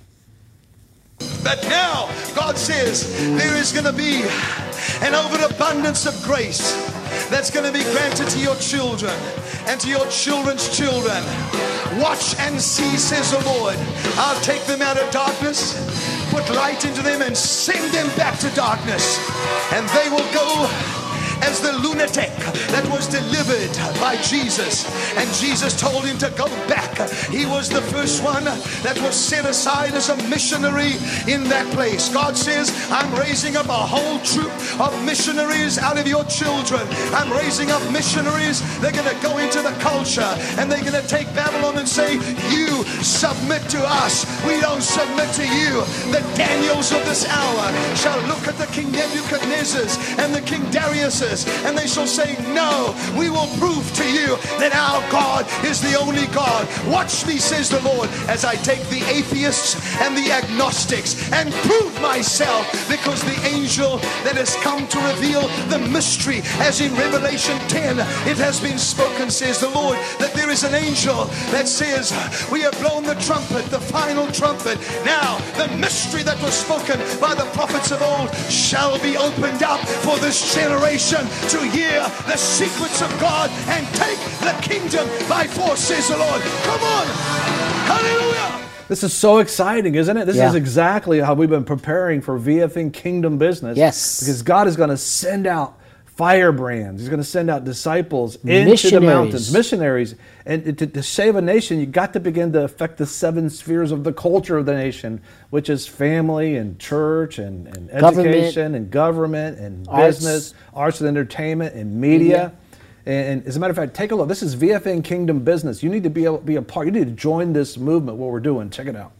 [SPEAKER 4] But now God says there is going to be an overabundance of grace that's going to be granted to your children and to your children's children. Watch and see, says the Lord. I'll take them out of darkness, put light into them, and send them back to darkness. And they will go as the lunatic that was delivered by Jesus. And Jesus told him to go back. He was the first one that was set aside as a missionary in that place. God says, I'm raising up a whole troop of missionaries out of your children. I'm raising up missionaries. They're going to go into the culture and they're going to take Babylon and say, you submit to us. We don't submit to you. The Daniels of this hour shall look at the King Nebuchadnezzar's and the King Darius's, and they shall say, no, we will prove to you that our God is the only God. Watch me, says the Lord, as I take the atheists and the agnostics and prove myself, because the angel that has come to reveal the mystery, as in Revelation ten, it has been spoken, says the Lord, that there is an angel that says, we have blown the trumpet, the final trumpet. Now, the mystery that was spoken by the prophets of old shall be opened up for this generation to hear the secrets of God and take the kingdom by force, says the Lord. Come on. Hallelujah.
[SPEAKER 1] This is so exciting, isn't it? This
[SPEAKER 14] Yeah.
[SPEAKER 1] is exactly how we've been preparing for V F N Kingdom Business.
[SPEAKER 14] Yes.
[SPEAKER 1] Because God is going to send out firebrands. He's going to send out disciples into the
[SPEAKER 14] Missionaries.
[SPEAKER 1] mountains, missionaries. And to, to save a nation, you got to begin to affect the seven spheres of the culture of the nation, which is family and church and, and
[SPEAKER 14] Government.
[SPEAKER 1] education and government and
[SPEAKER 14] Arts.
[SPEAKER 1] business, arts and entertainment and media.
[SPEAKER 14] Media.
[SPEAKER 1] And as a matter of fact, take a look. This is V F N Kingdom Business. You need to be able be a part. You need to join this movement, what we're doing. Check it out.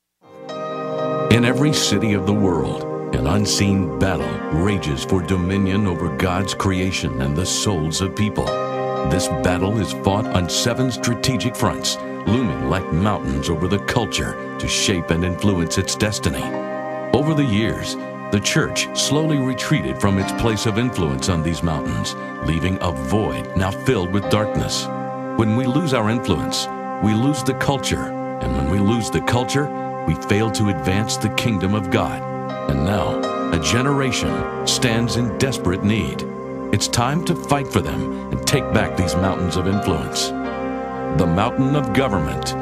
[SPEAKER 15] In every city of the world, an unseen battle rages for dominion over God's creation and the souls of people. This battle is fought on seven strategic fronts, looming like mountains over the culture to shape and influence its destiny. Over the years, the church slowly retreated from its place of influence on these mountains, leaving a void now filled with darkness. When we lose our influence, we lose the culture, and when we lose the culture, we fail to advance the kingdom of God. And now, a generation stands in desperate need. It's time to fight for them and take back these mountains of influence. The mountain of government,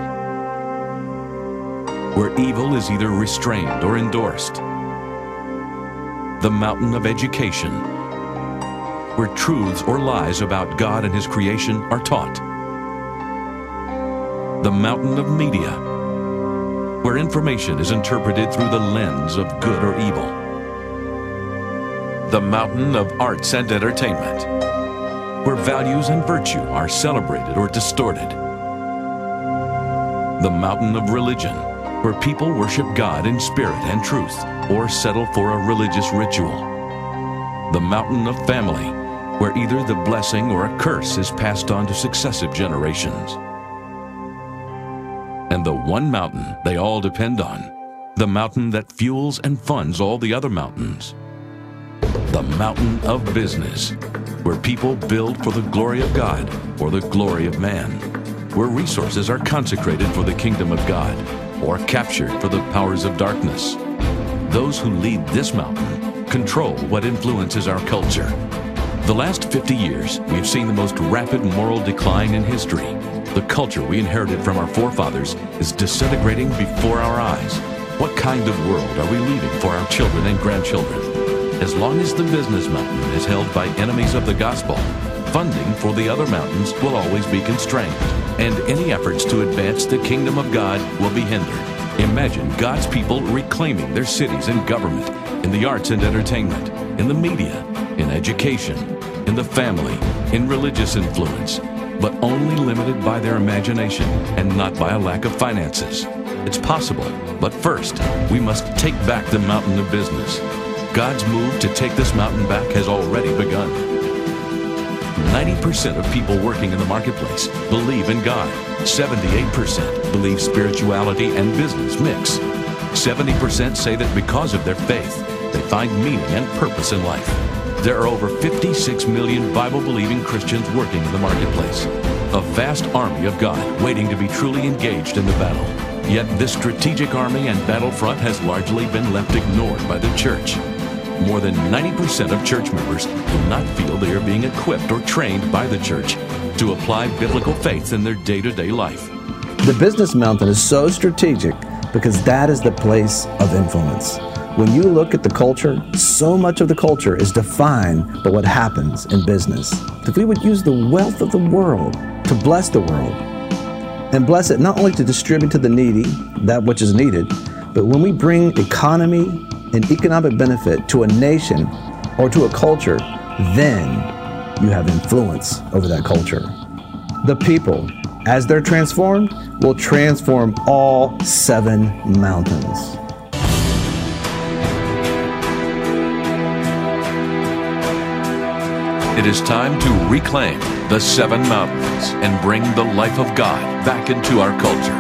[SPEAKER 15] where evil is either restrained or endorsed. The mountain of education, where truths or lies about God and His creation are taught. The mountain of media, where information is interpreted through the lens of good or evil. The mountain of arts and entertainment, where values and virtue are celebrated or distorted. The mountain of religion, where people worship God in spirit and truth, or settle for a religious ritual. The mountain of family, where either the blessing or a curse is passed on to successive generations. And the one mountain they all depend on, the mountain that fuels and funds all the other mountains. The mountain of business, where people build for the glory of God or the glory of man, where resources are consecrated for the kingdom of God or captured for the powers of darkness. Those who lead this mountain control what influences our culture. The last fifty years, we've seen the most rapid moral decline in history. The culture we inherited from our forefathers is disintegrating before our eyes. What kind of world are we leaving for our children and grandchildren? As long as the business mountain is held by enemies of the gospel, funding for the other mountains will always be constrained, and any efforts to advance the kingdom of God will be hindered. Imagine God's people reclaiming their cities and government, in the arts and entertainment, in the media, in education, in the family, in religious influence, but only limited by their imagination and not by a lack of finances. It's possible, but first, we must take back the mountain of business. God's move to take this mountain back has already begun. ninety percent of people working in the marketplace believe in God. seventy-eight percent believe spirituality and business mix. seventy percent say that because of their faith, they find meaning and purpose in life. There are over fifty-six million Bible-believing Christians working in the marketplace. A vast army of God waiting to be truly engaged in the battle. Yet this strategic army and battlefront has largely been left ignored by the church. More than ninety percent of church members do not feel they are being equipped or trained by the church to apply biblical faith in their day-to-day life.
[SPEAKER 3] The business mountain is so strategic because that is the place of influence. When you look at the culture, so much of the culture is defined by what happens in business. If we would use the wealth of the world to bless the world, and bless it not only to distribute to the needy, that which is needed, but when we bring economy and economic benefit to a nation or to a culture, then you have influence over that culture. The people, as they're transformed, will transform all seven mountains.
[SPEAKER 15] It is time to reclaim the seven mountains and bring the life of God back into our culture.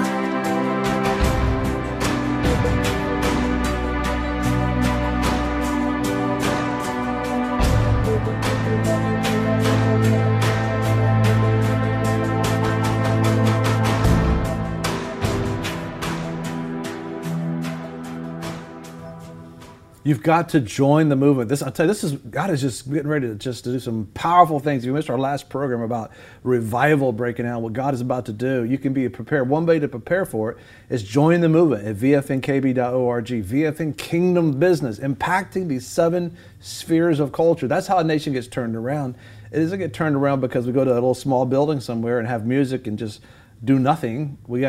[SPEAKER 1] You've got to join the movement. This, I'll tell you, this is, God is just getting ready to just to do some powerful things. You missed our last program about revival breaking out, what God is about to do. You can be prepared. One way to prepare for it is join the movement at v f n k b dot org. V F N Kingdom Business, impacting these seven spheres of culture. That's how a nation gets turned around. It doesn't get turned around because we go to a little small building somewhere and have music and just do nothing. We actually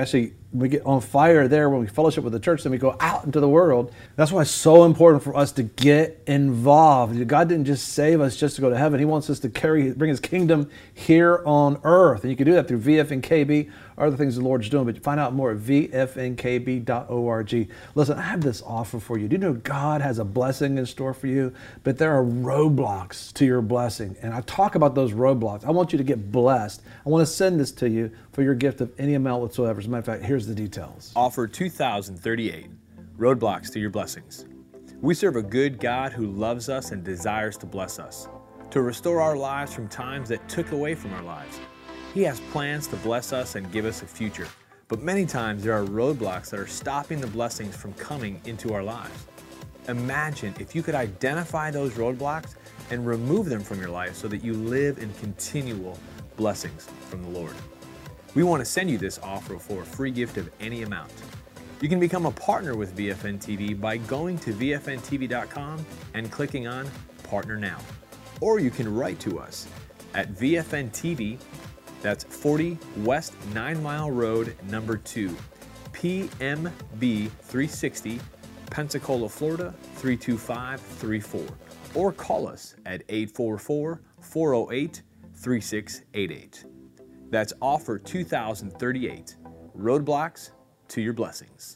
[SPEAKER 1] we get on fire there when we fellowship with the church, then we go out into the world. That's why it's so important for us to get involved. God didn't just save us just to go to heaven. He wants us to carry, bring his kingdom here on earth. And you can do that through V F N K B or other things the Lord's doing. But find out more at V F N K B dot org. Listen, I have this offer for you. Do you know God has a blessing in store for you? But there are roadblocks to your blessing. And I talk about those roadblocks. I want you to get blessed. I want to send this to you for your gift of any amount whatsoever. As a matter of fact, here's the details.
[SPEAKER 16] Offer two thousand thirty-eight, roadblocks to your blessings. We serve a good God who loves us and desires to bless us, to restore our lives from times that took away from our lives. He has plans to bless us and give us a future, but many times there are roadblocks that are stopping the blessings from coming into our lives. Imagine if you could identify those roadblocks and remove them from your life so that you live in continual blessings from the Lord. We want to send you this offer for a free gift of any amount. You can become a partner with V F N T V by going to V F N T V dot com and clicking on Partner Now. Or you can write to us at V F N T V, that's forty West Nine Mile Road, number two, P M B three sixty, Pensacola, Florida three two five three four. Or call us at eight four four, four oh eight, three six eight eight. That's offer two thousand thirty-eight, roadblocks to your blessings.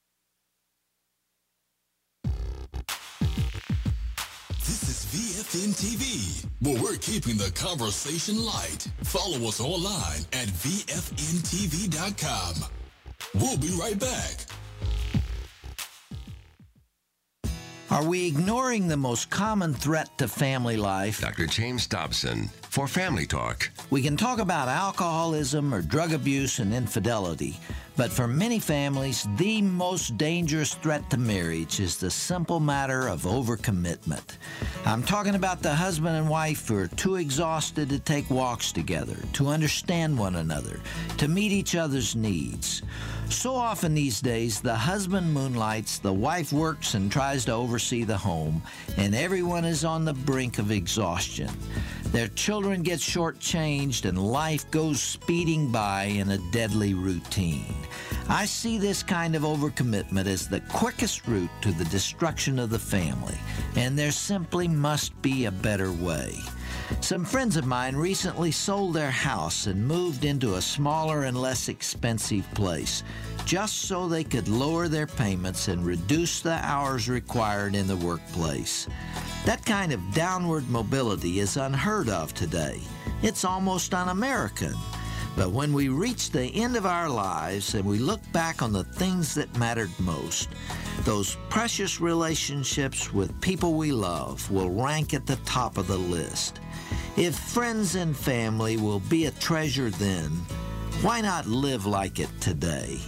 [SPEAKER 2] This is V F N T V, where we're keeping the conversation light. Follow us online at V F N T V dot com. We'll be right back.
[SPEAKER 17] Are we ignoring the most common threat to family life?
[SPEAKER 18] Doctor James Dobson for Family Talk.
[SPEAKER 17] We can talk about alcoholism or drug abuse and infidelity, but for many families, the most dangerous threat to marriage is the simple matter of overcommitment. I'm talking about the husband and wife who are too exhausted to take walks together, to understand one another, to meet each other's needs. So often these days, the husband moonlights, the wife works and tries to oversee the home, and everyone is on the brink of exhaustion. Their children get shortchanged, and life goes speeding by in a deadly routine. I see this kind of overcommitment as the quickest route to the destruction of the family, and there simply must be a better way. Some friends of mine recently sold their house and moved into a smaller and less expensive place, just so they could lower their payments and reduce the hours required in the workplace. That kind of downward mobility is unheard of today. It's almost un-American. But when we reach the end of our lives and we look back on the things that mattered most, those precious relationships with people we love will rank at the top of the list. If friends and family will be a treasure then, why not live like it today?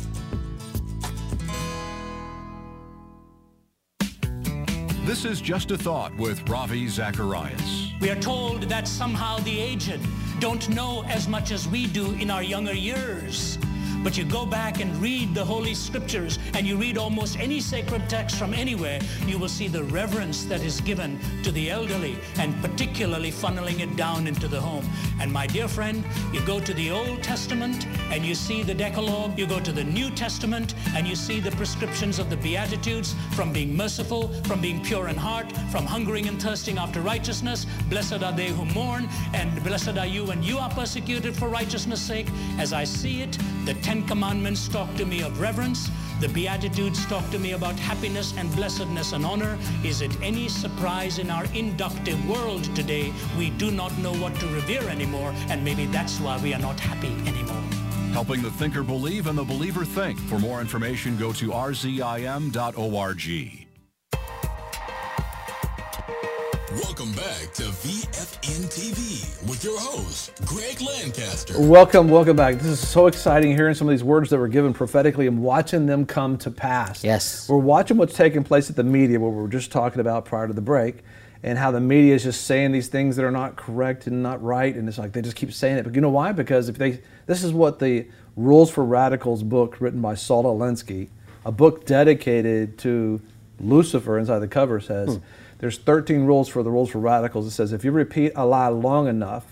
[SPEAKER 19] This is Just a Thought with Ravi Zacharias.
[SPEAKER 20] We are told that somehow the aged don't know as much as we do in our younger years. But you go back and read the Holy Scriptures, and you read almost any sacred text from anywhere, you will see the reverence that is given to the elderly, and particularly funneling it down into the home. And my dear friend, you go to the Old Testament and you see the Decalogue, you go to the New Testament and you see the prescriptions of the Beatitudes, from being merciful, from being pure in heart, from hungering and thirsting after righteousness. Blessed are they who mourn, and blessed are you when you are persecuted for righteousness' sake. As I see it, the Ten Commandments talk to me of reverence. The Beatitudes talk to me about happiness and blessedness and honor. Is it any surprise in our inductive world today we do not know what to revere anymore, and maybe that's why we are not happy anymore.
[SPEAKER 19] Helping the thinker believe and the believer think. For more information, go to R Z I M dot org.
[SPEAKER 2] Welcome back to V F N T V with your host, Greg Lancaster.
[SPEAKER 1] Welcome, welcome back. This is so exciting, hearing some of these words that were given prophetically and watching them come to pass.
[SPEAKER 14] Yes.
[SPEAKER 1] We're watching what's taking place at the media, what we were just talking about prior to the break, and how the media is just saying these things that are not correct and not right, and it's like they just keep saying it. But you know why? Because if they, this is what the Rules for Radicals book, written by Saul Alinsky, a book dedicated to Lucifer, inside the cover says, hmm. there's thirteen rules for the Rules for Radicals. It says if you repeat a lie long enough,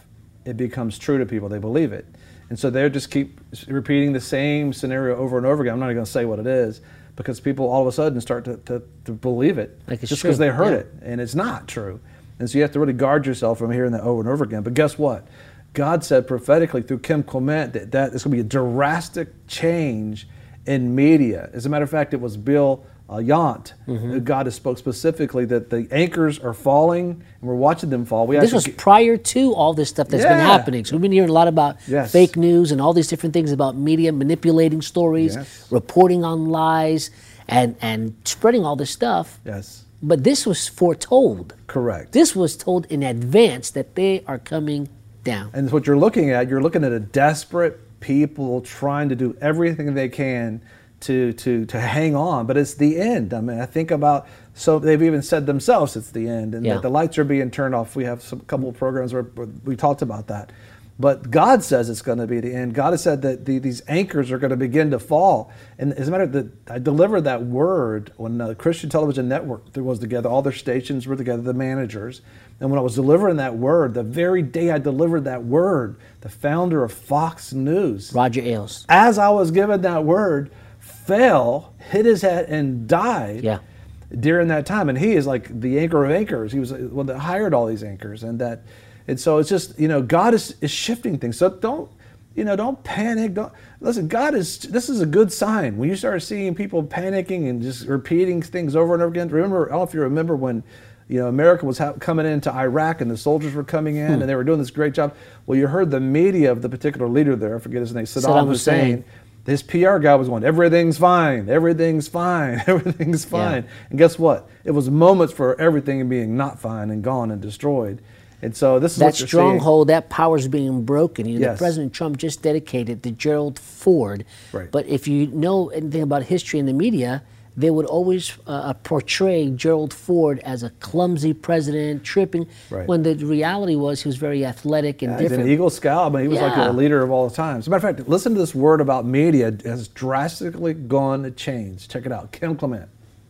[SPEAKER 1] it becomes true to people. They believe it. And so they just keep repeating the same scenario over and over again. I'm not even going to say what it is, because people all of a sudden start to, to, to believe it
[SPEAKER 14] like it's
[SPEAKER 1] just because they heard
[SPEAKER 14] yeah.
[SPEAKER 1] it, and it's not true. And so you have to really guard yourself from hearing that over and over again. But guess what? God said prophetically through Kim Clement that, that there's going to be a drastic change in media. As a matter of fact, it was Bill uh, Yount,
[SPEAKER 14] Mm-hmm.
[SPEAKER 1] who God has spoke specifically that the anchors are falling, and we're watching them fall. We
[SPEAKER 14] This was
[SPEAKER 1] get,
[SPEAKER 14] prior to all this stuff that's been
[SPEAKER 1] Yeah.
[SPEAKER 14] happening. So we've been hearing a lot about
[SPEAKER 1] Yes.
[SPEAKER 14] fake news and all these different things about media manipulating stories,
[SPEAKER 1] Yes.
[SPEAKER 14] reporting on lies, and, and spreading all this stuff.
[SPEAKER 1] Yes.
[SPEAKER 14] But this was foretold.
[SPEAKER 1] Correct.
[SPEAKER 14] This was told in advance that they are coming down.
[SPEAKER 1] And what you're looking at, you're looking at a desperate people trying to do everything they can to to to hang on, but it's the end. I mean, I think about, so they've even said themselves it's the end, and
[SPEAKER 14] Yeah.
[SPEAKER 1] that the lights are being turned off. We have some couple of programs where where we talked about that. But God says it's going to be the end. God has said that the, these anchors are going to begin to fall. And as a matter of fact, I delivered that word when the Christian Television Network was together. All their stations were together, the managers. And when I was delivering that word, the very day I delivered that word, the founder of Fox News,
[SPEAKER 14] Roger Ailes,
[SPEAKER 1] as I was given that word, fell, hit his head, and died.
[SPEAKER 14] Yeah.
[SPEAKER 1] During that time. And he is like the anchor of anchors. He was the one that hired all these anchors. And that, and so it's just, you know, God is, is shifting things. So don't, you know, don't panic. Don't listen. God is. This is a good sign. When you start seeing people panicking and just repeating things over and over again. Remember, I don't know if you remember when, you know, America was ha- coming into Iraq and the soldiers were coming in
[SPEAKER 14] Hmm.
[SPEAKER 1] and they were doing this great job. Well, you heard the media of the particular leader there. I forget his name. Saddam,
[SPEAKER 14] Saddam
[SPEAKER 1] Hussein.
[SPEAKER 14] Hussein.
[SPEAKER 1] His P R guy was going, everything's fine, everything's fine, everything's fine.
[SPEAKER 14] Yeah.
[SPEAKER 1] And guess what? It was moments for everything being not fine and gone and destroyed. And so this is
[SPEAKER 14] that
[SPEAKER 1] what you're seeing.
[SPEAKER 14] stronghold, that power's being broken. You know,
[SPEAKER 1] Yes.
[SPEAKER 14] President Trump just dedicated to Gerald Ford.
[SPEAKER 1] Right.
[SPEAKER 14] But if you know anything about history in the media, they would always uh, portray Gerald Ford as a clumsy president, tripping,
[SPEAKER 1] Right.
[SPEAKER 14] when the reality was he was very athletic and
[SPEAKER 1] Yeah, he's
[SPEAKER 14] different.
[SPEAKER 1] an Eagle Scout, but he was like
[SPEAKER 14] Yeah.
[SPEAKER 1] a leader of all the time. As a matter of fact, listen to this word about media. It has drastically gone to change. Check it out. Kim Clement.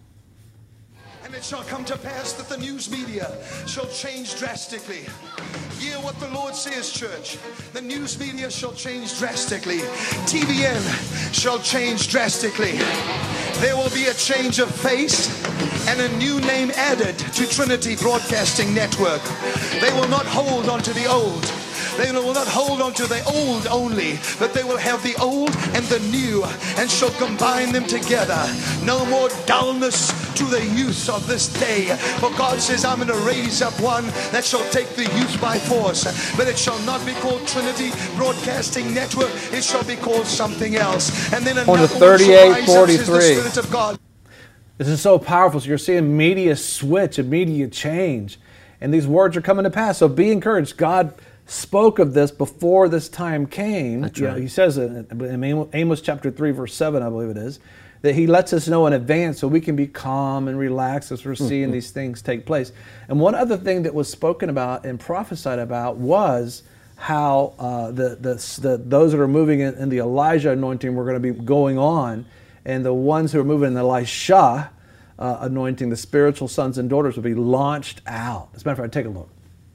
[SPEAKER 4] And it shall come to pass that the news media shall change drastically. Hear what the Lord says, church. The news media shall change drastically. T V N shall change drastically. There will be a change of face and a new name added to Trinity Broadcasting Network. They will not hold on to the old. They will not hold on to the old only, but they will have the old and the new and shall combine them together. No more dullness to the youth of this day. For God says, I'm going to raise up one that shall take the youth by force. But it shall not be called Trinity Broadcasting Network. It shall be called something else. And then
[SPEAKER 1] On
[SPEAKER 4] another
[SPEAKER 1] to
[SPEAKER 4] one shall
[SPEAKER 1] thirty-eight
[SPEAKER 4] rise up, says the
[SPEAKER 1] forty-three.
[SPEAKER 4] Spirit of God.
[SPEAKER 1] This is so powerful. So you're seeing media switch and media change. And these words are coming to pass. So be encouraged. God spoke of this before this time came.
[SPEAKER 14] That's
[SPEAKER 1] You know,
[SPEAKER 14] right.
[SPEAKER 1] he says it in Amos chapter three, verse seven, I believe it is, that he lets us know in advance so we can be calm and relaxed as we're seeing these things take place. And one other thing that was spoken about and prophesied about was how uh, the, the, the those that are moving in, in the Elijah anointing were going to be going on, and the ones who are moving in the Elisha uh, anointing, the spiritual sons and daughters, will be launched out. As a matter of fact, take a look.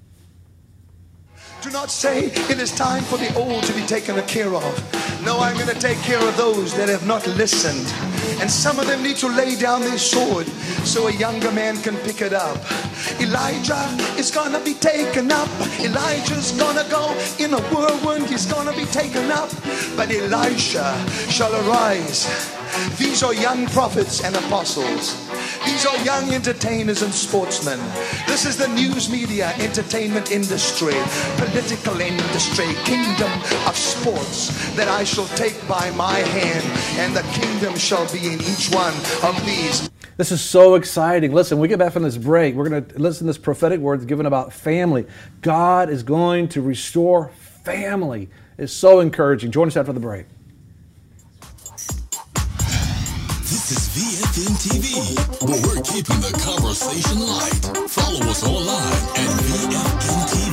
[SPEAKER 4] Do not say it is time for the old to be taken care of. No, I'm going to take care of those that have not listened. And some of them need to lay down their sword so a younger man can pick it up. Elijah is going to be taken up. Elijah's going to go in a whirlwind. He's going to be taken up. But Elisha shall arise. These are young prophets and apostles. These are young entertainers and sportsmen. This is the news media, entertainment industry, political industry, kingdom of sports that I shall take by my hand, and the kingdom shall be in each one of these.
[SPEAKER 1] This is so exciting. Listen, when we get back from this break, we're going to listen to this prophetic word given about family. God is going to restore family. It's so encouraging. Join us after the break.
[SPEAKER 2] This is V F N T V, where we're keeping the conversation light. Follow us online at V F N T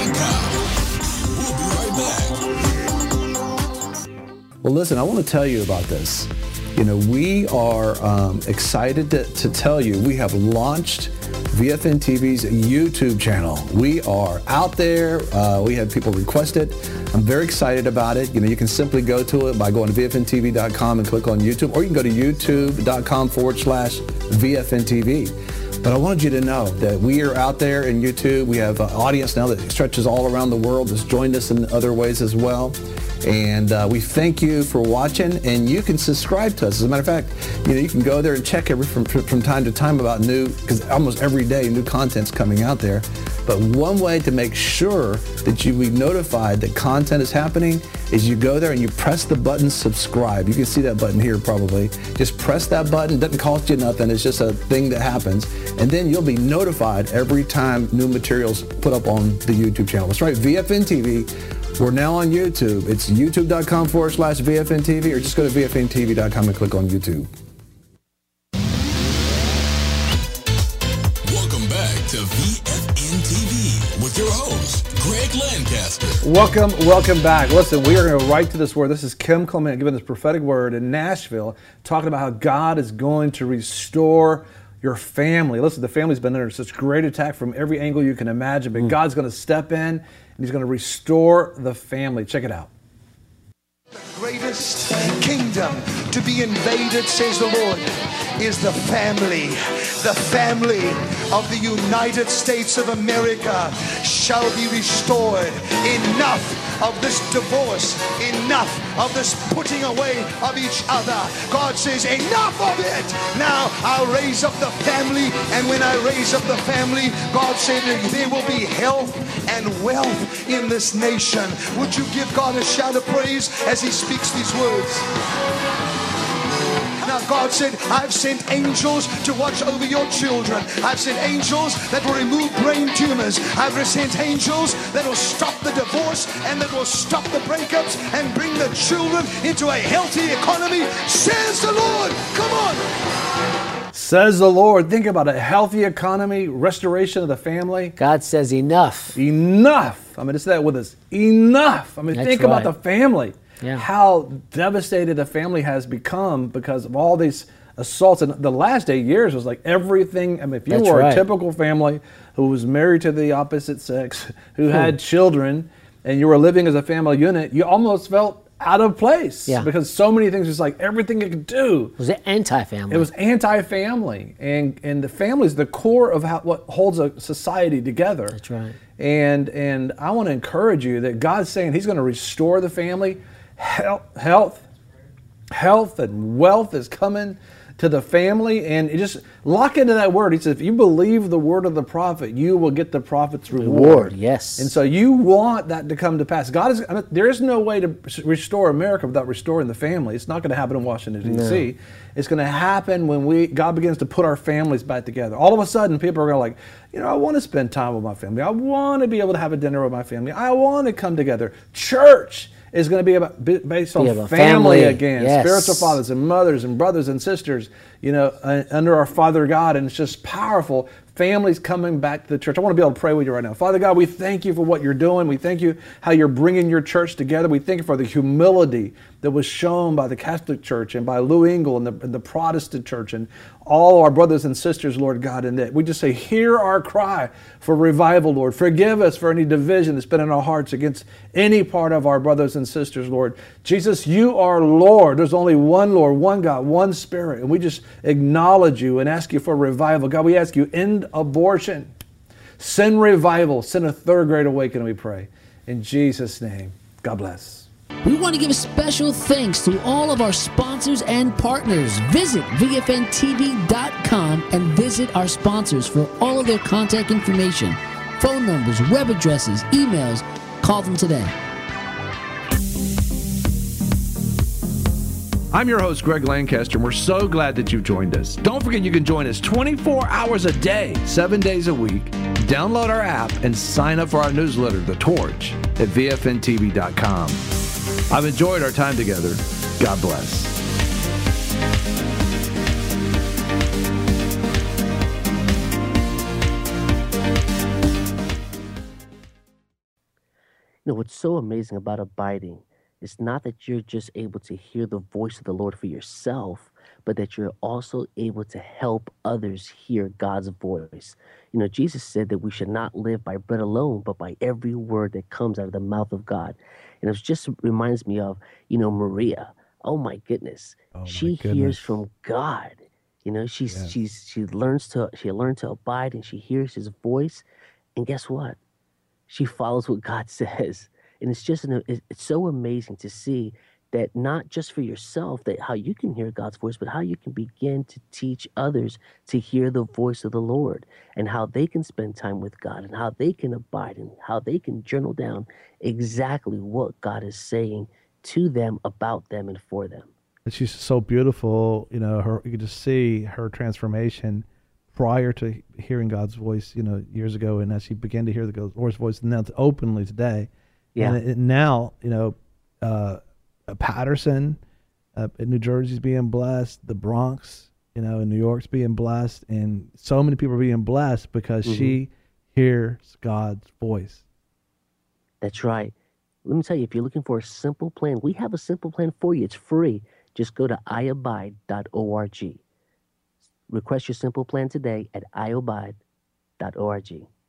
[SPEAKER 2] V dot com. We'll be right back.
[SPEAKER 3] Well, listen, I want to tell you about this. You know, we are um, excited to, to tell you we have launched V F N T V's YouTube channel. We are out there. Uh, we had people request it. I'm very excited about it. You know, you can simply go to it by going to V F N T V dot com and click on YouTube, or you can go to youtube.com forward slash VFNTV. But I wanted you to know that we are out there in YouTube. We have an audience now that stretches all around the world, that's joined us in other ways as well. And uh, we thank you for watching, and you can subscribe to us. As a matter of fact, you know, you can go there and check every from, from time to time about new, because almost every day new content's coming out there. But one way to make sure that you be notified that content is happening is you go there and you press the button subscribe. You can see that button here probably. Just press that button. It doesn't cost you nothing. It's just a thing that happens. And then you'll be notified every time new materials put up on the YouTube channel. That's right, V F N T V. We're now on YouTube. It's youtube.com forward slash VFNTV, or just go to V F N T V dot com and click on YouTube.
[SPEAKER 2] Welcome back to V F N T V with your host, Greg Lancaster.
[SPEAKER 1] Welcome, welcome back. Listen, we are going to go right to this word. This is Kim Clement giving this prophetic word in Nashville, talking about how God is going to restore your family. Listen, the family's been under such great attack from every angle you can imagine, but mm. God's going to step in and he's going to restore the family. Check it out.
[SPEAKER 4] The greatest kingdom to be invaded, says the Lord, is the family. The family of the United States of America shall be restored. Enough of this divorce, enough of this putting away of each other. God says, enough of it. Now I'll raise up the family, and when I raise up the family, God said there will be health and wealth in this nation. Would you give God a shout of praise as he speaks these words? Now God said, I've sent angels to watch over your children. I've sent angels that will remove brain tumors. I've sent angels that will stop the divorce and that will stop the breakups and bring the children into a healthy economy, says the Lord. Come on.
[SPEAKER 1] Says the Lord. Think about a healthy economy, restoration of the family.
[SPEAKER 14] God says enough.
[SPEAKER 1] Enough. I'm going to say that with us. Enough. I mean, That's think right. about the family. Yeah. How devastated the family has become because of all these assaults. And the last eight years was like everything. I mean, if you That's were right. a typical family who was married to the opposite sex, who hmm. had children, and you were living as a family unit, you almost felt out of place. Yeah. Because so many things, just like everything it could do.
[SPEAKER 14] It was anti-family.
[SPEAKER 1] It was anti-family. And and the family is the core of how, what holds a society together.
[SPEAKER 14] That's right.
[SPEAKER 1] And, and I want to encourage you that God's saying he's going to restore the family. Health, health, health and wealth is coming to the family, and it just lock into that word. He says, if you believe the word of the prophet, you will get the prophet's reward.
[SPEAKER 14] reward. Yes.
[SPEAKER 1] And so you want that to come to pass. God is. I mean, there is no way to restore America without restoring the family. It's not going to happen in Washington, D C No. It's going to happen when we God begins to put our families back together. All of a sudden, people are going like, you know, I want to spend time with my family. I want to be able to have a dinner with my family. I want to come together. Church is going to be about based on family, family again, yes. Spiritual fathers and mothers and brothers and sisters, you know, uh, under our Father God, and it's just powerful. Families coming back to the church. I want to be able to pray with you right now. Father God, we thank you for what you're doing. We thank you how you're bringing your church together. We thank you for the humility that was shown by the Catholic Church and by Lou Engle and the, and the Protestant Church and all our brothers and sisters, Lord God, in that. We just say, hear our cry for revival, Lord. Forgive us for any division that's been in our hearts against any part of our brothers and sisters, Lord. Jesus, you are Lord. There's only one Lord, one God, one Spirit. And we just acknowledge you and ask you for revival. God, we ask you, end abortion. Send revival. Send a third great awakening, we pray. In Jesus' name, God bless.
[SPEAKER 14] We want to give a special thanks to all of our sponsors and partners. Visit V F N T V dot com and visit our sponsors for all of their contact information, phone numbers, web addresses, emails. Call them today.
[SPEAKER 1] I'm your host, Greg Lancaster, and we're so glad that you've joined us. Don't forget you can join us twenty-four hours a day, seven days a week. Download our app and sign up for our newsletter, The Torch, at V F N T V dot com. I've enjoyed our time together. God bless.
[SPEAKER 21] You know, what's so amazing about abiding is not that you're just able to hear the voice of the Lord for yourself, but that you're also able to help others hear God's voice. You know, Jesus said that we should not live by bread alone, but by every word that comes out of the mouth of God. And it just reminds me of, you know, Maria. Oh my goodness.
[SPEAKER 1] Oh,
[SPEAKER 21] she
[SPEAKER 1] my goodness.
[SPEAKER 21] hears from God. You know, she's
[SPEAKER 1] Yes.
[SPEAKER 21] she's she learns to she learned to abide, and she hears his voice. And guess what? She follows what God says. And it's just an, it's it's so amazing to see that not just for yourself, that how you can hear God's voice, but how you can begin to teach others to hear the voice of the Lord, and how they can spend time with God, and how they can abide, and how they can journal down exactly what God is saying to them, about them, and for them.
[SPEAKER 1] And she's so beautiful. You know, her, you could just see her transformation prior to hearing God's voice, you know, years ago. And as she began to hear the Lord's voice now openly today.
[SPEAKER 21] Yeah.
[SPEAKER 1] And it, now, you know, uh, Uh, Patterson uh, in New Jersey's being blessed. The Bronx, you know, in New York's being blessed, and so many people are being blessed because
[SPEAKER 21] Mhm.
[SPEAKER 1] she hears God's voice.
[SPEAKER 21] That's right. Let me tell you, if you're looking for a simple plan, we have a simple plan for you. It's free. Just go to i abide dot org. Request your simple plan today at i abide dot org.